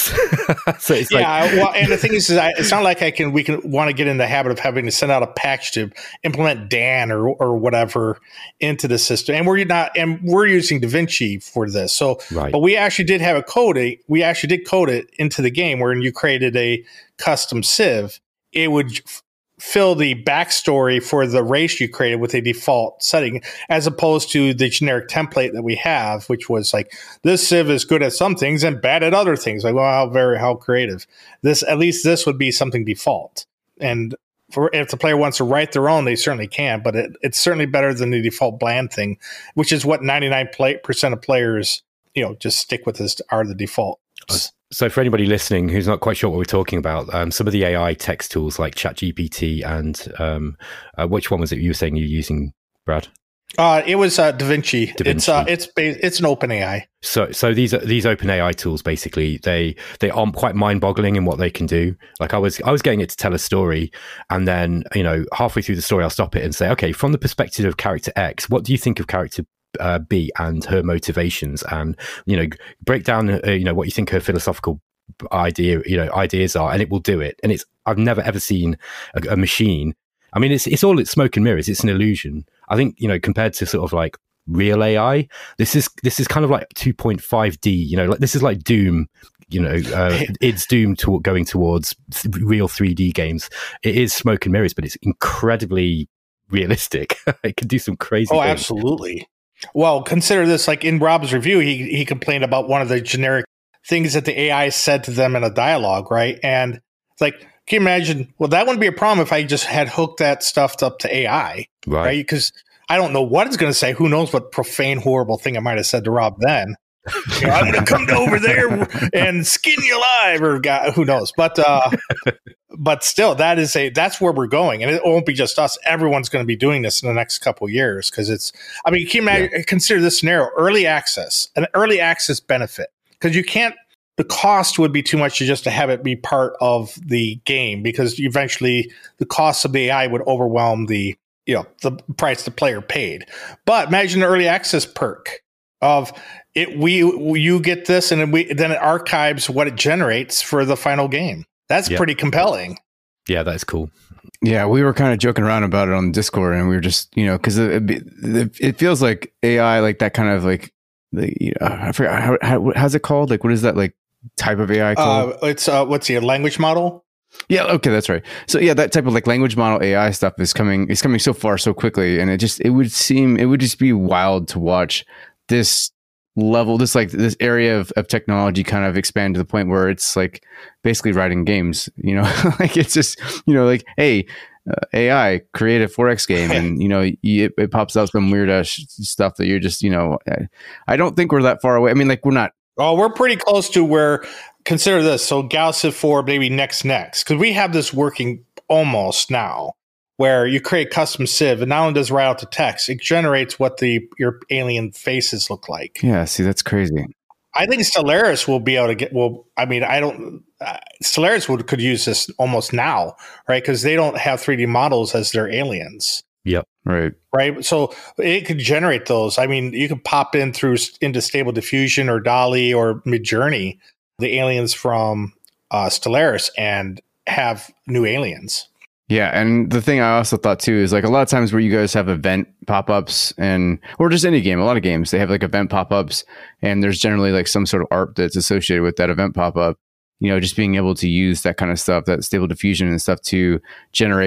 So it's yeah. like, well, and the thing is, is I, it's not like I can. We can want to get in the habit of having to send out a patch to implement Dan or or whatever into the system, and we're not, and we're using DaVinci for this. So, right. But we actually did have a code. We actually did code it into the game where you created a custom Civ. It would fill the backstory for the race you created with a default setting, as opposed to the generic template that we have, which was like, this Civ is good at some things and bad at other things. Like, well, how very, how creative. This, at least this would be something default. And for, if the player wants to write their own, they certainly can, but it, it's certainly better than the default bland thing, which is what ninety-nine percent of players, you know, just stick with this, are the default. So for anybody listening who's not quite sure what we're talking about, um, some of the A I text tools like ChatGPT and um, uh, which one was it you were saying you're using, Brad? Uh, it was uh, DaVinci. DaVinci. It's uh, it's it's an open A I. So so these these open A I tools basically they they are quite mind boggling in what they can do. Like I was I was getting it to tell a story, and then you know halfway through the story I'll stop it and say, okay, from the perspective of character X, what do you think of character Uh, B and her motivations, and you know break down uh, you know what you think her philosophical idea you know ideas are, and it will do it. And it's I've never ever seen a, a machine. I mean, it's it's all it's smoke and mirrors. It's an illusion. I think you know compared to sort of like real A I, this is this is kind of like two point five D. You know, like this is like Doom. You know, uh, it's Doom to going towards th- real three D games. It is smoke and mirrors, but it's incredibly realistic. It can do some crazy. Oh, things. Absolutely. Well, consider this, like in Rob's review, he he complained about one of the generic things that the A I said to them in a dialogue, right? And it's like, can you imagine, well, that wouldn't be a problem if I just had hooked that stuff up to A I, right? Because right? I don't know what it's going to say. Who knows what profane, horrible thing I might have said to Rob then. You know, I'm going to come over there and skin you alive, or God, who knows? But uh, but still, that is a that's where we're going, and it won't be just us. Everyone's going to be doing this in the next couple of years because it's. I mean, can you imagine, yeah. consider this scenario: early access, an early access benefit, because you can't. The cost would be too much to just to have it be part of the game, because eventually the cost of the A I would overwhelm the you know the price the player paid. But imagine an early access perk of it. We you get this, and then we then it archives what it generates for the final game. That's yep. pretty compelling. Yeah, that's cool. Yeah, we were kind of joking around about it on Discord, and we were just you know because it, it, it feels like A I, like that kind of like the you know, I forgot how, how how's it called? Like what is that like type of A I called? Uh, it's uh, what's the language model? Yeah, okay, that's right. So yeah, that type of like language model A I stuff is coming. It's coming so far so quickly, and it just it would seem it would just be wild to watch this level, this like this area of, of technology kind of expand to the point where it's like basically writing games. You know, like it's just you know like hey. Uh, A I create a four X game, and you know you, it, it pops out some weird ass stuff that you're just you know. I, I don't think we're that far away. I mean, like we're not. Oh, we're pretty close to where. Consider this. So Gal Civ four, maybe next next, because we have this working almost now, where you create custom Civ, and not only does it write out the text, it generates what the your alien faces look like. Yeah, see, that's crazy. I think Stellaris will be able to get. Well, I mean, I don't. Uh, Stellaris would could use this almost now, right? Because they don't have three D models as their aliens. Yep. Right. Right. So it could generate those. I mean, you could pop in through into Stable Diffusion or DALL-E or Midjourney the aliens from uh, Stellaris and have new aliens. Yeah, and the thing I also thought too is like a lot of times where you guys have event pop-ups and or just any game, a lot of games they have like event pop-ups, and there's generally like some sort of art that's associated with that event pop-up. You know, just being able to use that kind of stuff, that Stable Diffusion and stuff to generate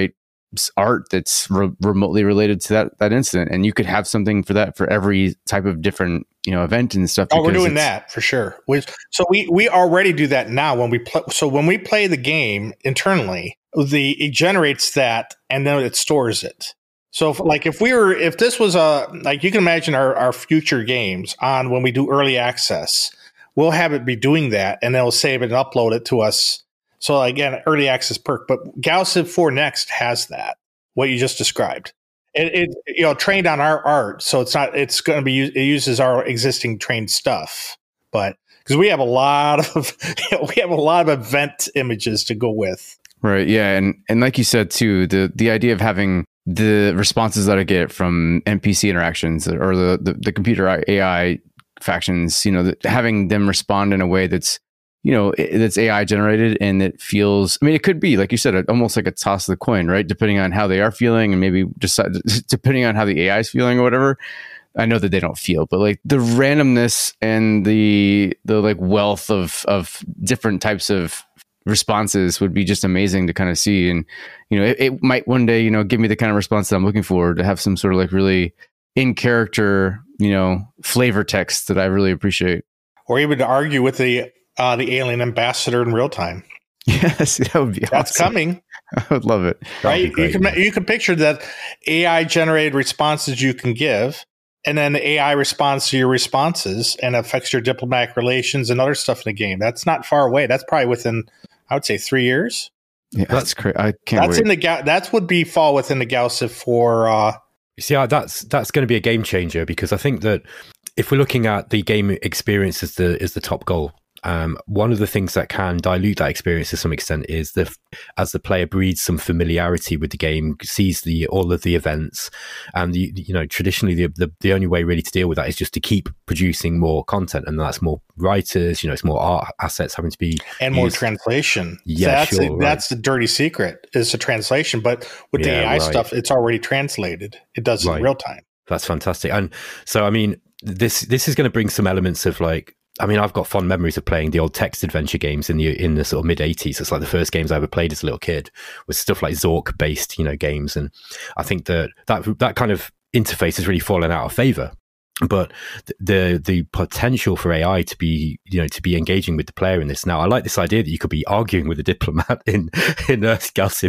art that's re- remotely related to that that incident, and you could have something for that for every type of different, you know, event and stuff. Oh, we're doing that for sure. We, so we we already do that now when we play. So when we play the game internally, the it generates that and then it stores it. So if, like if we were if this was a like you can imagine our our future games on when we do early access, we'll have it be doing that and they'll save it and upload it to us. So again, early access perk, but GalCiv four Next has that, what you just described. It, it you know trained on our art, so it's not. It's going to be it uses our existing trained stuff, but because we have a lot of you know, we have a lot of event images to go with. Right. Yeah, and and like you said too, the the idea of having the responses that I get from N P C interactions or the the, the computer A I factions, you know, the, having them respond in a way that's you know, that's A I generated and it feels, I mean, it could be, like you said, almost like a toss of the coin, right? Depending on how they are feeling and maybe just depending on how the A I is feeling or whatever. I know that they don't feel, but like the randomness and the, the like wealth of, of different types of responses would be just amazing to kind of see. And, you know, it, it might one day, you know, give me the kind of response that I'm looking for, to have some sort of like really in character, you know, flavor text that I really appreciate. Or even to argue with the, Uh, the alien ambassador in real time. Yes, that would be awesome. That's coming. I would love it. Right? Great, you can man. you can picture that A I generated responses you can give, and then the A I responds to your responses and affects your diplomatic relations and other stuff in the game. That's not far away. That's probably within, I would say, three years. Yeah, that's great. I can't that's wait. in the ga- that would be fall within the GalCiv for. Uh, you see, that's that's going to be a game changer, because I think that if we're looking at the game experience as the as the top goal. Um, one of the things that can dilute that experience to some extent is the as the player breeds some familiarity with the game, sees the all of the events, and the, you know traditionally the, the the only way really to deal with that is just to keep producing more content, and that's more writers, you know, it's more art assets having to be and more used. translation. Yeah, so that's sure, the, right. that's the dirty secret is the translation. But with the Yeah, A I right. stuff, it's already translated. It does it Right. in real time. That's fantastic. And so, I mean, this this is going to bring some elements of like. I mean, I've got fond memories of playing the old text adventure games in the in the sort of mid eighties. It's like the first games I ever played as a little kid was stuff like Zork based, you know, games. And I think that that, that kind of interface has really fallen out of favor. But the the potential for A I to be, you know, to be engaging with the player in this now, I like this idea that you could be arguing with a diplomat in in uh,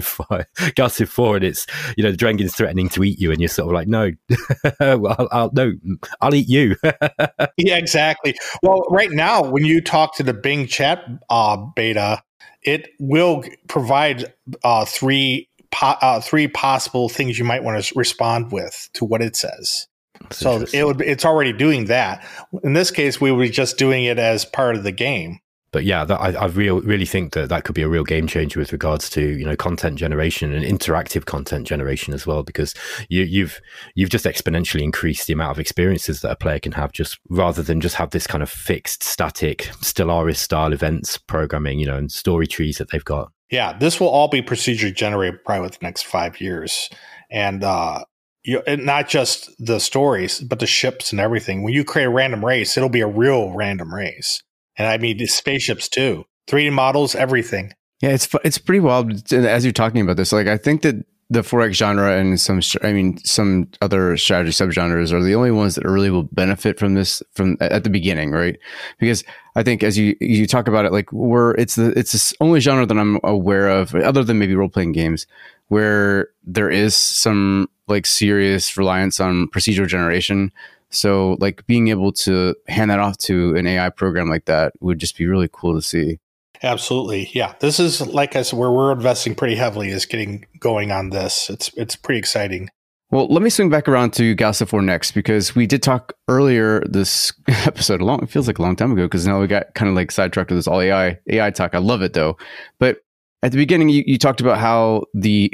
GalCiv four, and it's, you know, the Drengen's threatening to eat you, and you're sort of like, no, well, I'll, I'll no, I'll eat you. Yeah, exactly. Well, right now, when you talk to the Bing chat uh, beta, it will provide uh, three po- uh, three possible things you might want to respond with to what it says. That's so it would. It's already doing that. In this case, we would be just doing it as part of the game. But yeah, that, I, I real, really think that that could be a real game changer with regards to, you know, content generation and interactive content generation as well, because you, you've you've just exponentially increased the amount of experiences that a player can have, just rather than just have this kind of fixed, static, Stellaris style events programming, you know, and story trees that they've got. Yeah, this will all be procedure generated probably within the next five years, and uh, you and not just the stories, but the ships and everything. When you create a random race, it'll be a real random race. And I mean, the spaceships too, three D models, everything. Yeah, it's fu- it's pretty wild as you're talking about this. Like, I think that the four X genre and some, I mean, some other strategy subgenres are the only ones that really will benefit from this from at the beginning, right? Because I think as you you talk about it, like we're it's the it's the only genre that I'm aware of, other than maybe role playing games, where there is some like serious reliance on procedural generation. So like being able to hand that off to an A I program like that would just be really cool to see. Absolutely. Yeah. This is, like I said, where we're investing pretty heavily is getting going on this. It's it's pretty exciting. Well, let me swing back around to GalCiv four Next, because we did talk earlier this episode, a long, it feels like a long time ago, because now we got kind of like sidetracked with this all A I A I talk. I love it though. But at the beginning, you, you talked about how the,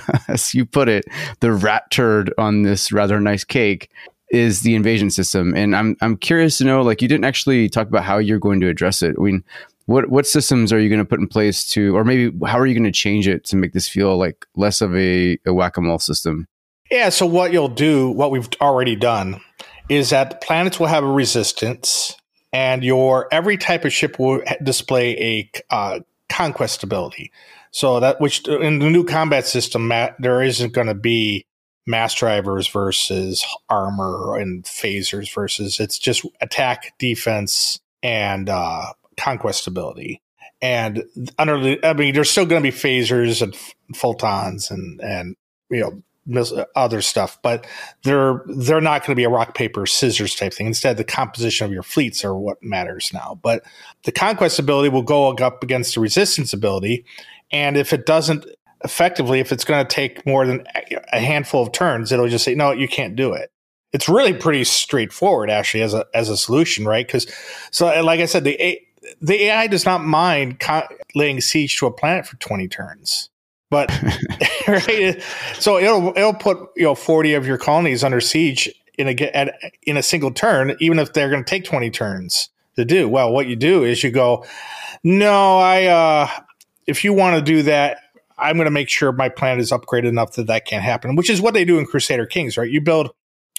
as you put it, the rat turd on this rather nice cake is the invasion system. And I'm I'm curious to know, like, you didn't actually talk about how you're going to address it. I mean, what what systems are you going to put in place to, or maybe how are you going to change it to make this feel like less of a, a whack-a-mole system? Yeah. So what you'll do, what we've already done, is that the planets will have a resistance, and your every type of ship will display a uh, conquest ability. So that which in the new combat system, there isn't going to be mass drivers versus armor and phasers versus it's just attack, defense, and uh, conquest ability. And under the, I mean, there's still going to be phasers and photons and and you know other stuff, but they're they're not going to be a rock paper scissors type thing. Instead, the composition of your fleets are what matters now. But the conquest ability will go up against the resistance ability, and if it doesn't effectively, if it's going to take more than a handful of turns, it'll just say no, you can't do it. It's really pretty straightforward, actually, as a as a solution, right? Because so, like I said, the A, the A I does not mind co- laying siege to a planet for twenty turns. But right, so it'll it'll put you know forty of your colonies under siege in a at, in a single turn, even if they're going to take twenty turns to do. Well, what you do is you go, no, I uh, if you want to do that, I'm going to make sure my planet is upgraded enough that that can't happen. Which is what they do in Crusader Kings, right? You build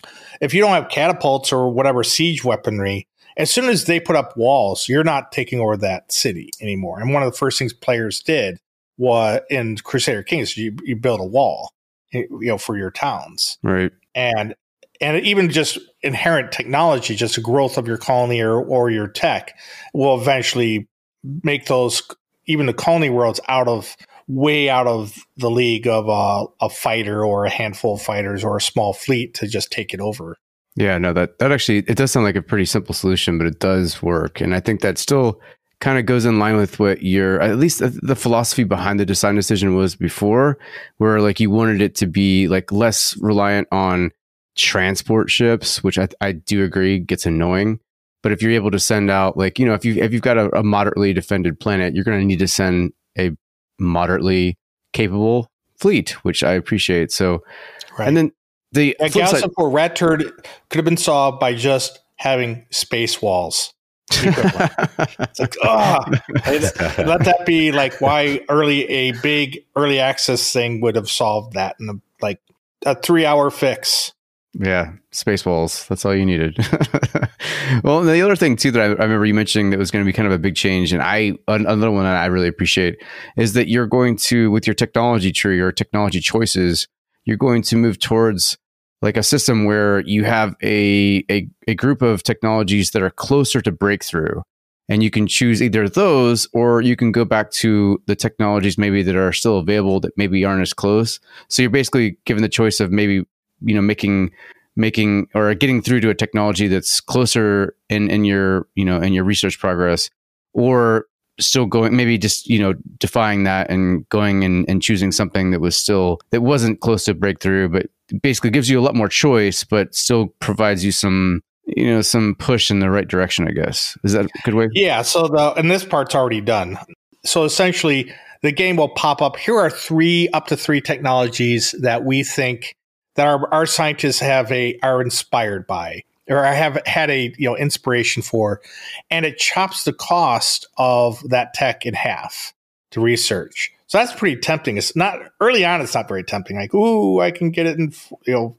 if you don't have catapults or whatever siege weaponry. As soon as they put up walls, you're not taking over that city anymore. And one of the first things players did was in Crusader Kings, you, you build a wall, you know, for your towns, right? And and even just inherent technology, just the growth of your colony or or your tech, will eventually make those even the colony worlds out of way out of the league of a, a fighter or a handful of fighters or a small fleet to just take it over. Yeah, no, that that actually it does sound like a pretty simple solution, but it does work, and I think that still kind of goes in line with what your, at least the philosophy behind the design decision was before, where like you wanted it to be like less reliant on transport ships, which I, I do agree gets annoying. But if you're able to send out like, you know, if you if you've got a, a moderately defended planet, you're going to need to send a moderately capable fleet, which I appreciate. So, right. And then the yeah, Galactic War Rat Turd could have been solved by just having space walls. It's like, oh, let that be like why early a big early access thing would have solved that in a, like a three hour fix. Yeah, space walls. That's all you needed. Well, the other thing too that I, I remember you mentioning that was going to be kind of a big change, and I another one that I really appreciate is that you're going to, with your technology tree or technology choices, you're going to move towards like a system where you have a, a a group of technologies that are closer to breakthrough, and you can choose either those, or you can go back to the technologies maybe that are still available that maybe aren't as close. So you're basically given the choice of maybe, you know, making making or getting through to a technology that's closer in in your, you know, in your research progress, or still going, maybe just, you know, defying that and going and, and choosing something that was still, that wasn't close to breakthrough, but basically gives you a lot more choice, but still provides you some, you know, some push in the right direction, I guess. Is that a good way? Yeah. So the, and this part's already done. So essentially the game will pop up. Here are three, up to three technologies that we think that our, our scientists have a, are inspired by, or have had a, you know, inspiration for, and it chops the cost of that tech in half to research. So that's pretty tempting. It's not early on. It's not very tempting. Like, ooh, I can get it in, you know,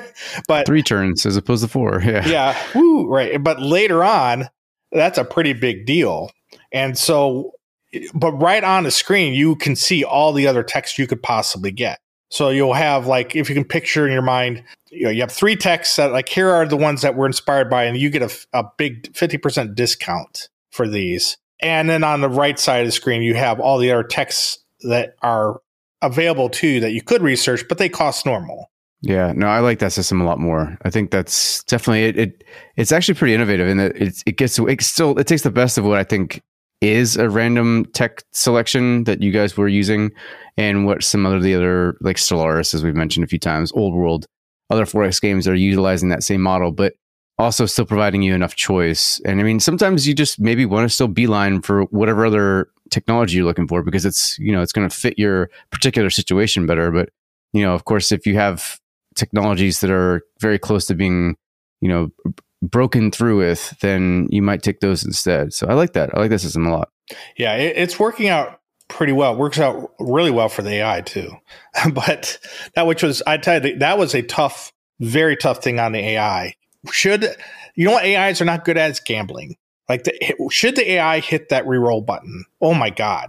but three turns as opposed to four. Yeah. Yeah. Woo, right. But later on, that's a pretty big deal. And so, but right on the screen, you can see all the other text you could possibly get. So you'll have like, if you can picture in your mind, you know, you have three texts that like, here are the ones that we're inspired by, and you get a, a big fifty percent discount for these. And then on the right side of the screen, you have all the other texts that are available to you that you could research, but they cost normal. Yeah, no, I like that system a lot more. I think that's definitely it. it it's actually pretty innovative in that it it gets it still it takes the best of what I think is a random tech selection that you guys were using, and what some other the other like Stellaris, as we've mentioned a few times, Old World, other four X games are utilizing that same model, but also still providing you enough choice. And I mean, sometimes you just maybe want to still beeline for whatever other technology you're looking for, because it's, you know, it's going to fit your particular situation better. But, you know, of course, if you have technologies that are very close to being, you know, broken through with, then you might take those instead. So I like that. I like that system a lot. Yeah, it, it's working out pretty well. It works out really well for the A I too. But that, which was, I tell you, that was a tough, very tough thing on the A I. Should, you know what A Is are not good at is gambling. Like, the, should the A I hit that reroll button? Oh my God.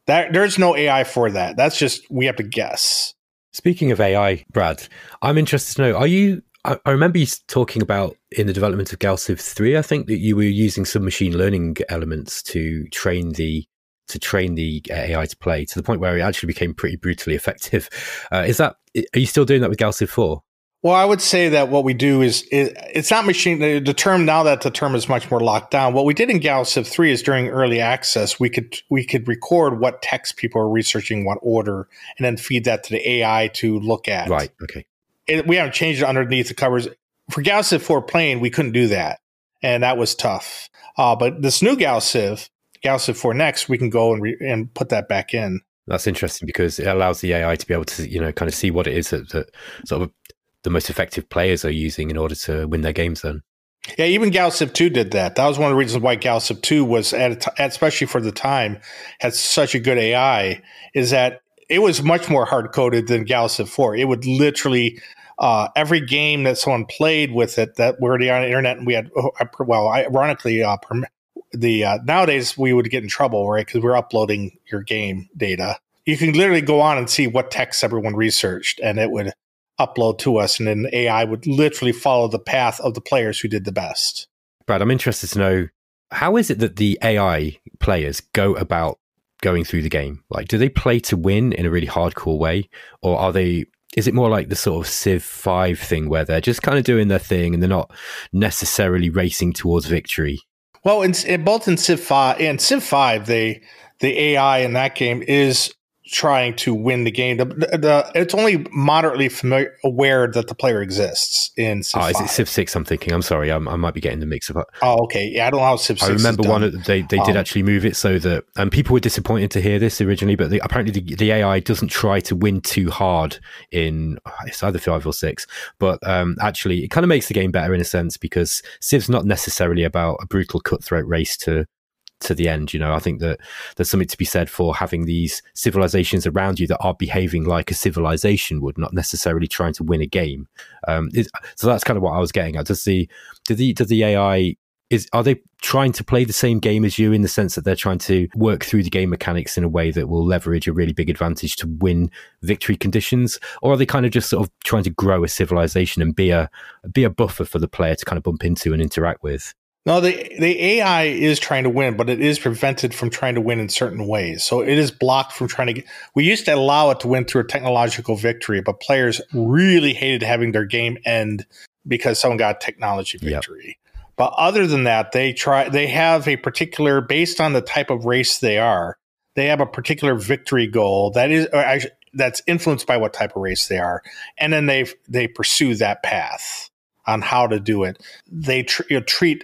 That there's no A I for that. That's just we have to guess. Speaking of A I, Brad, I'm interested to know, are you, I, I remember you talking about in the development of GalCiv three, I think that you were using some machine learning elements to train the to train the A I to play to the point where it actually became pretty brutally effective. Uh, is that, are you still doing that with GalCiv four? Well, I would say that what we do is it, it's not machine. The, the term now that the term is much more locked down. What we did in GalCiv three is during early access, we could we could record what text people are researching, what order, and then feed that to the A I to look at. Right. Okay. It, we haven't changed it underneath the covers. For GalCiv four playing, we couldn't do that, and that was tough. Uh, but this new GalCiv, GalCiv four Next, we can go and re- and put that back in. That's interesting because it allows the A I to be able to, you know, kind of see what it is that, that sort of the most effective players are using in order to win their games then. Yeah, even GalCiv two did that. That was one of the reasons why GalCiv two was, at, a t- especially for the time, had such a good A I, is that it was much more hard-coded than GalCiv four. It would literally, uh, every game that someone played with it, that were on the internet, and we had, well, ironically, uh, the uh, nowadays we would get in trouble, right, because we're uploading your game data. You can literally go on and see what text everyone researched, and it would upload to us, and then A I would literally follow the path of the players who did the best. Brad, I'm interested to know, how is it that the A I players go about going through the game? Like, do they play to win in a really hardcore way, or are they? Is it more like the sort of Civ five thing where they're just kind of doing their thing and they're not necessarily racing towards victory? Well, in, in both in Civ five and Civ five, they the A I in that game is trying to win the game. The, the, it's only moderately familiar, aware that the player exists in Civ oh, five. Is it Civ six I'm thinking? I'm sorry, I'm, I might be getting the mix up. Oh, okay. Yeah, I don't know how Civ six I remember is one, done. they, they did um, actually move it so that, and people were disappointed to hear this originally, but the, apparently the, the A I doesn't try to win too hard in, it's either five or six, but um, actually it kind of makes the game better in a sense because Civ's not necessarily about a brutal cutthroat race to to the end. You know, I think that there's something to be said for having these civilizations around you that are behaving like a civilization would, not necessarily trying to win a game. Um, it, so that's kind of what I was getting at. Does the, does the, does the A I, is, are they trying to play the same game as you in the sense that they're trying to work through the game mechanics in a way that will leverage a really big advantage to win victory conditions? Or are they kind of just sort of trying to grow a civilization and be a, be a buffer for the player to kind of bump into and interact with? No, the the A I is trying to win, but it is prevented from trying to win in certain ways. So it is blocked from trying to get. We used to allow it to win through a technological victory, but players really hated having their game end because someone got a technology victory. Yep. But other than that, they try. They have a particular, based on the type of race they are, they have a particular victory goal that is or actually, that's influenced by what type of race they are, and then they they pursue that path on how to do it. They tr- you know, treat.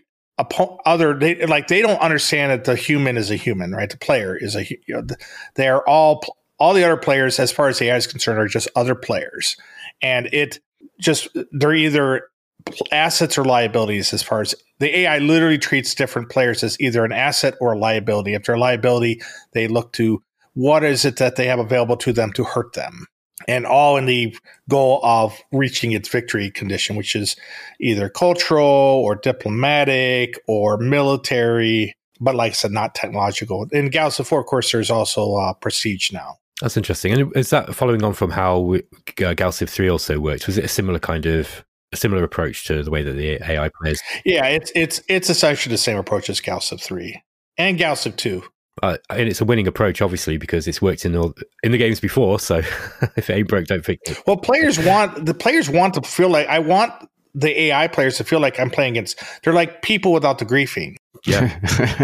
Other they like they don't understand that the human is a human, right? The player is a you know, they are all all the other players as far as the A I is concerned are just other players, and it just they're either assets or liabilities. As far as the A I literally treats different players as either an asset or a liability. If they're a liability, they look to what is it that they have available to them to hurt them. And all in the goal of reaching its victory condition, which is either cultural or diplomatic or military, but like I said, not technological. In GalCiv four, of course, there's also uh, prestige now. That's interesting. And is that following on from how we, uh, GalCiv three also worked? Was it a similar kind of a similar approach to the way that the A I plays? Yeah, it's it's it's essentially the same approach as GalCiv three and GalCiv two. Uh, and it's a winning approach, obviously, because it's worked in all in the games before. So if it ain't broke, don't fix it. Well, players want the players want to feel like I want the A I players to feel like I'm playing against. They're like people without the griefing. Yeah,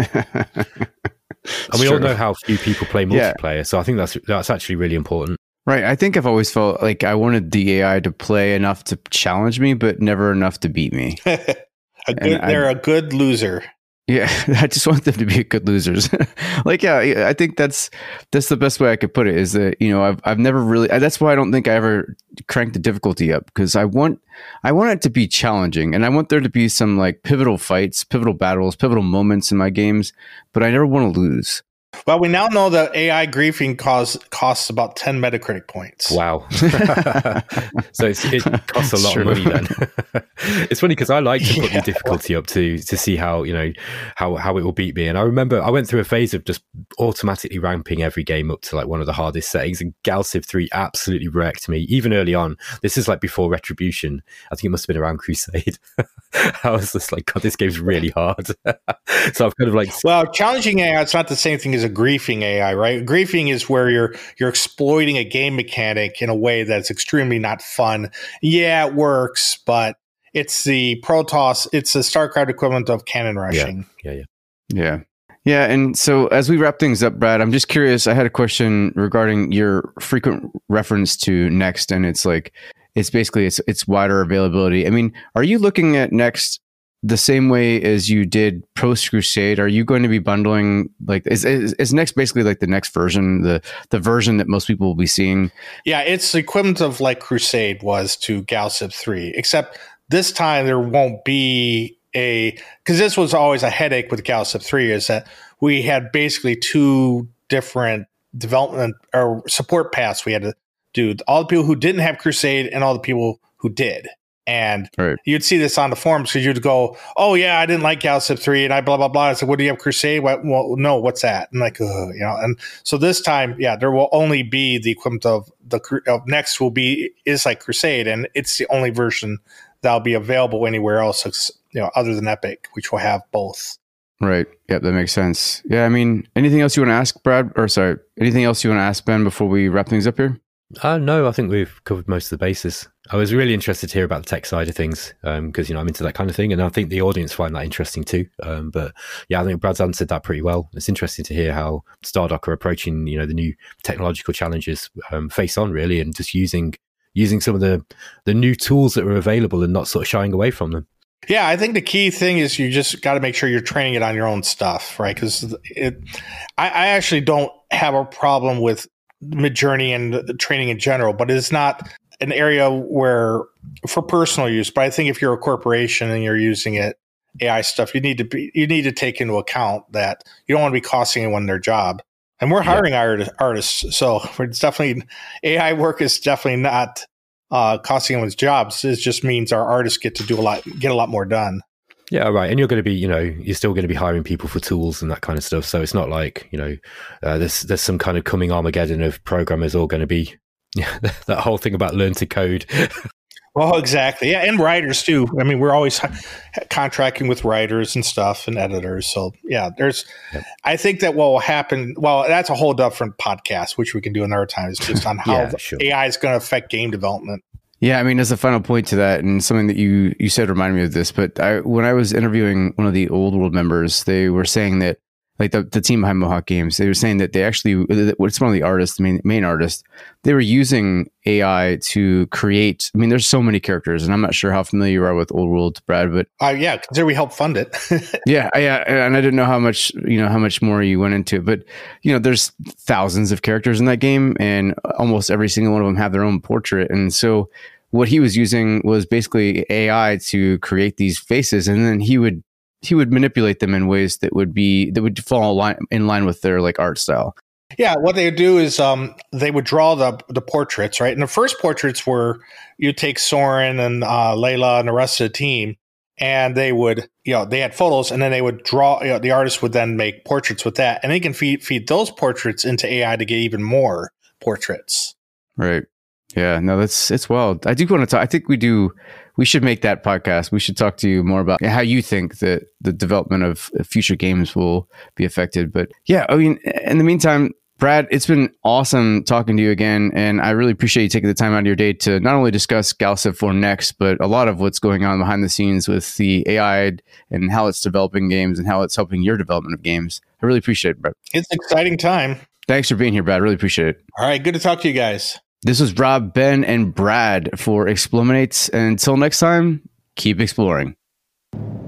and we true. all know how few people play multiplayer. Yeah. So I think that's that's actually really important. Right. I think I've always felt like I wanted the A I to play enough to challenge me, but never enough to beat me. a good, they're I, a good loser. Yeah, I just want them to be good losers. Like, yeah, I think that's that's the best way I could put it. Is that, you know, I've I've never really. That's why I don't think I ever cranked the difficulty up, because I want I want it to be challenging, and I want there to be some like pivotal fights, pivotal battles, pivotal moments in my games. But I never want to lose. Well, we now know that A I griefing costs costs about ten Metacritic points. Wow. So it's, it costs a lot True. of money then. It's funny because I like to put Yeah. the difficulty up to to see how, you know, how, how it will beat me. And I remember I went through a phase of just automatically ramping every game up to like one of the hardest settings, and Galciv three absolutely wrecked me, even early on. This is like before Retribution. I think it must have been around Crusade. I was just like, God, this game's really hard. So I've kind of like... Well, challenging A I, it's not the same thing as a griefing A I, right? Griefing is where you're you're exploiting a game mechanic in a way that's extremely not fun. Yeah, it works, but it's the Protoss, it's the StarCraft equivalent of cannon rushing. Yeah, yeah. Yeah. Yeah. And so as we wrap things up, Brad, I'm just curious. I had a question regarding your frequent reference to Next, and it's like, it's basically it's it's wider availability. I mean, are you looking at Next the same way as you did post Crusade? Are you going to be bundling like is, is is Next basically like the next version, the the version that most people will be seeing? Yeah, it's the equivalent of like Crusade was to Galciv three, except this time there won't be a, because this was always a headache with Galciv three, is that we had basically two different development or support paths we had to do. All the people who didn't have Crusade and all the people who did. And Right. you'd see this on the forums because you'd go, oh, yeah, I didn't like Galciv three and I blah, blah, blah. I said, what do you have, Crusade? What, well, no, what's that? And like, ugh, you know, and so this time, yeah, there will only be the equivalent of the of Next will be is like Crusade, and it's the only version that'll be available anywhere else, you know, other than Epic, which will have both. Right. Yep, that makes sense. Yeah, I mean, anything else you want to ask, Brad? Or sorry, anything else you want to ask, Ben, before we wrap things up here? Uh, no, I think we've covered most of the bases. I was really interested to hear about the tech side of things because, um, you know, I'm into that kind of thing, and I think the audience find that interesting too. Um, but yeah, I think Brad's answered that pretty well. It's interesting to hear how Stardock are approaching, you know, the new technological challenges um, face on really, and just using using some of the the new tools that are available and not sort of shying away from them. Yeah, I think the key thing is you just got to make sure you're training it on your own stuff, right? Because it, I, I actually don't have a problem with Midjourney and training in general, but it's not an area where for personal use. But I think if you're a corporation and you're using it, A I stuff, you need to be you need to take into account that you don't want to be costing anyone their job. And we're hiring yeah. art, artists, so it's definitely A I work is definitely not uh, costing anyone's jobs. It just means our artists get to do a lot, get a lot more done. Yeah, right. And you're going to be, you know, you're still going to be hiring people for tools and that kind of stuff. So it's not like, you know, uh, there's there's some kind of coming Armageddon of programmers all going to be, yeah, that whole thing about learn to code. Well, exactly. Yeah, and writers too. I mean, we're always contracting with writers and stuff and editors. So yeah, there's, yep. I think that what will happen, well, that's a whole different podcast, which we can do another time. It's just on how yeah, sure. A I is going to affect game development. Yeah, I mean, as a final point to that, and something that you you said reminded me of this, but I, when I was interviewing one of the Old World members, they were saying that, like the, the team behind Mohawk Games, they were saying that they actually, it's one of the artists, the main, main artist, they were using A I to create, I mean, there's so many characters, and I'm not sure how familiar you are with Old World, Brad, but... Uh, yeah, consider we helped fund it. yeah, yeah, and I didn't know how much, you know, how much more you went into it, but, you know, there's thousands of characters in that game, and almost every single one of them have their own portrait, and so what he was using was basically A I to create these faces, and then he would he would manipulate them in ways that would be that would fall in line, in line with their like art style. Yeah, what they would do is um, they would draw the the portraits, right? And the first portraits were you take Soren and uh, Layla and the rest of the team, and they would, you know, they had photos, and then they would draw. You know, the artist would then make portraits with that, and they can feed feed those portraits into A I to get even more portraits. Right. Yeah, no, that's it's wild. I do want to talk. I think we do. We should make that podcast. We should talk to you more about how you think that the development of future games will be affected. But yeah, I mean, in the meantime, Brad, it's been awesome talking to you again, and I really appreciate you taking the time out of your day to not only discuss Galciv four Next, but a lot of what's going on behind the scenes with the A I and how it's developing games and how it's helping your development of games. I really appreciate it, Brad. It's an exciting time. Thanks for being here, Brad. Really appreciate it. All right, good to talk to you guys. This was Rob, Ben, and Brad for Explominates. And until next time, keep exploring.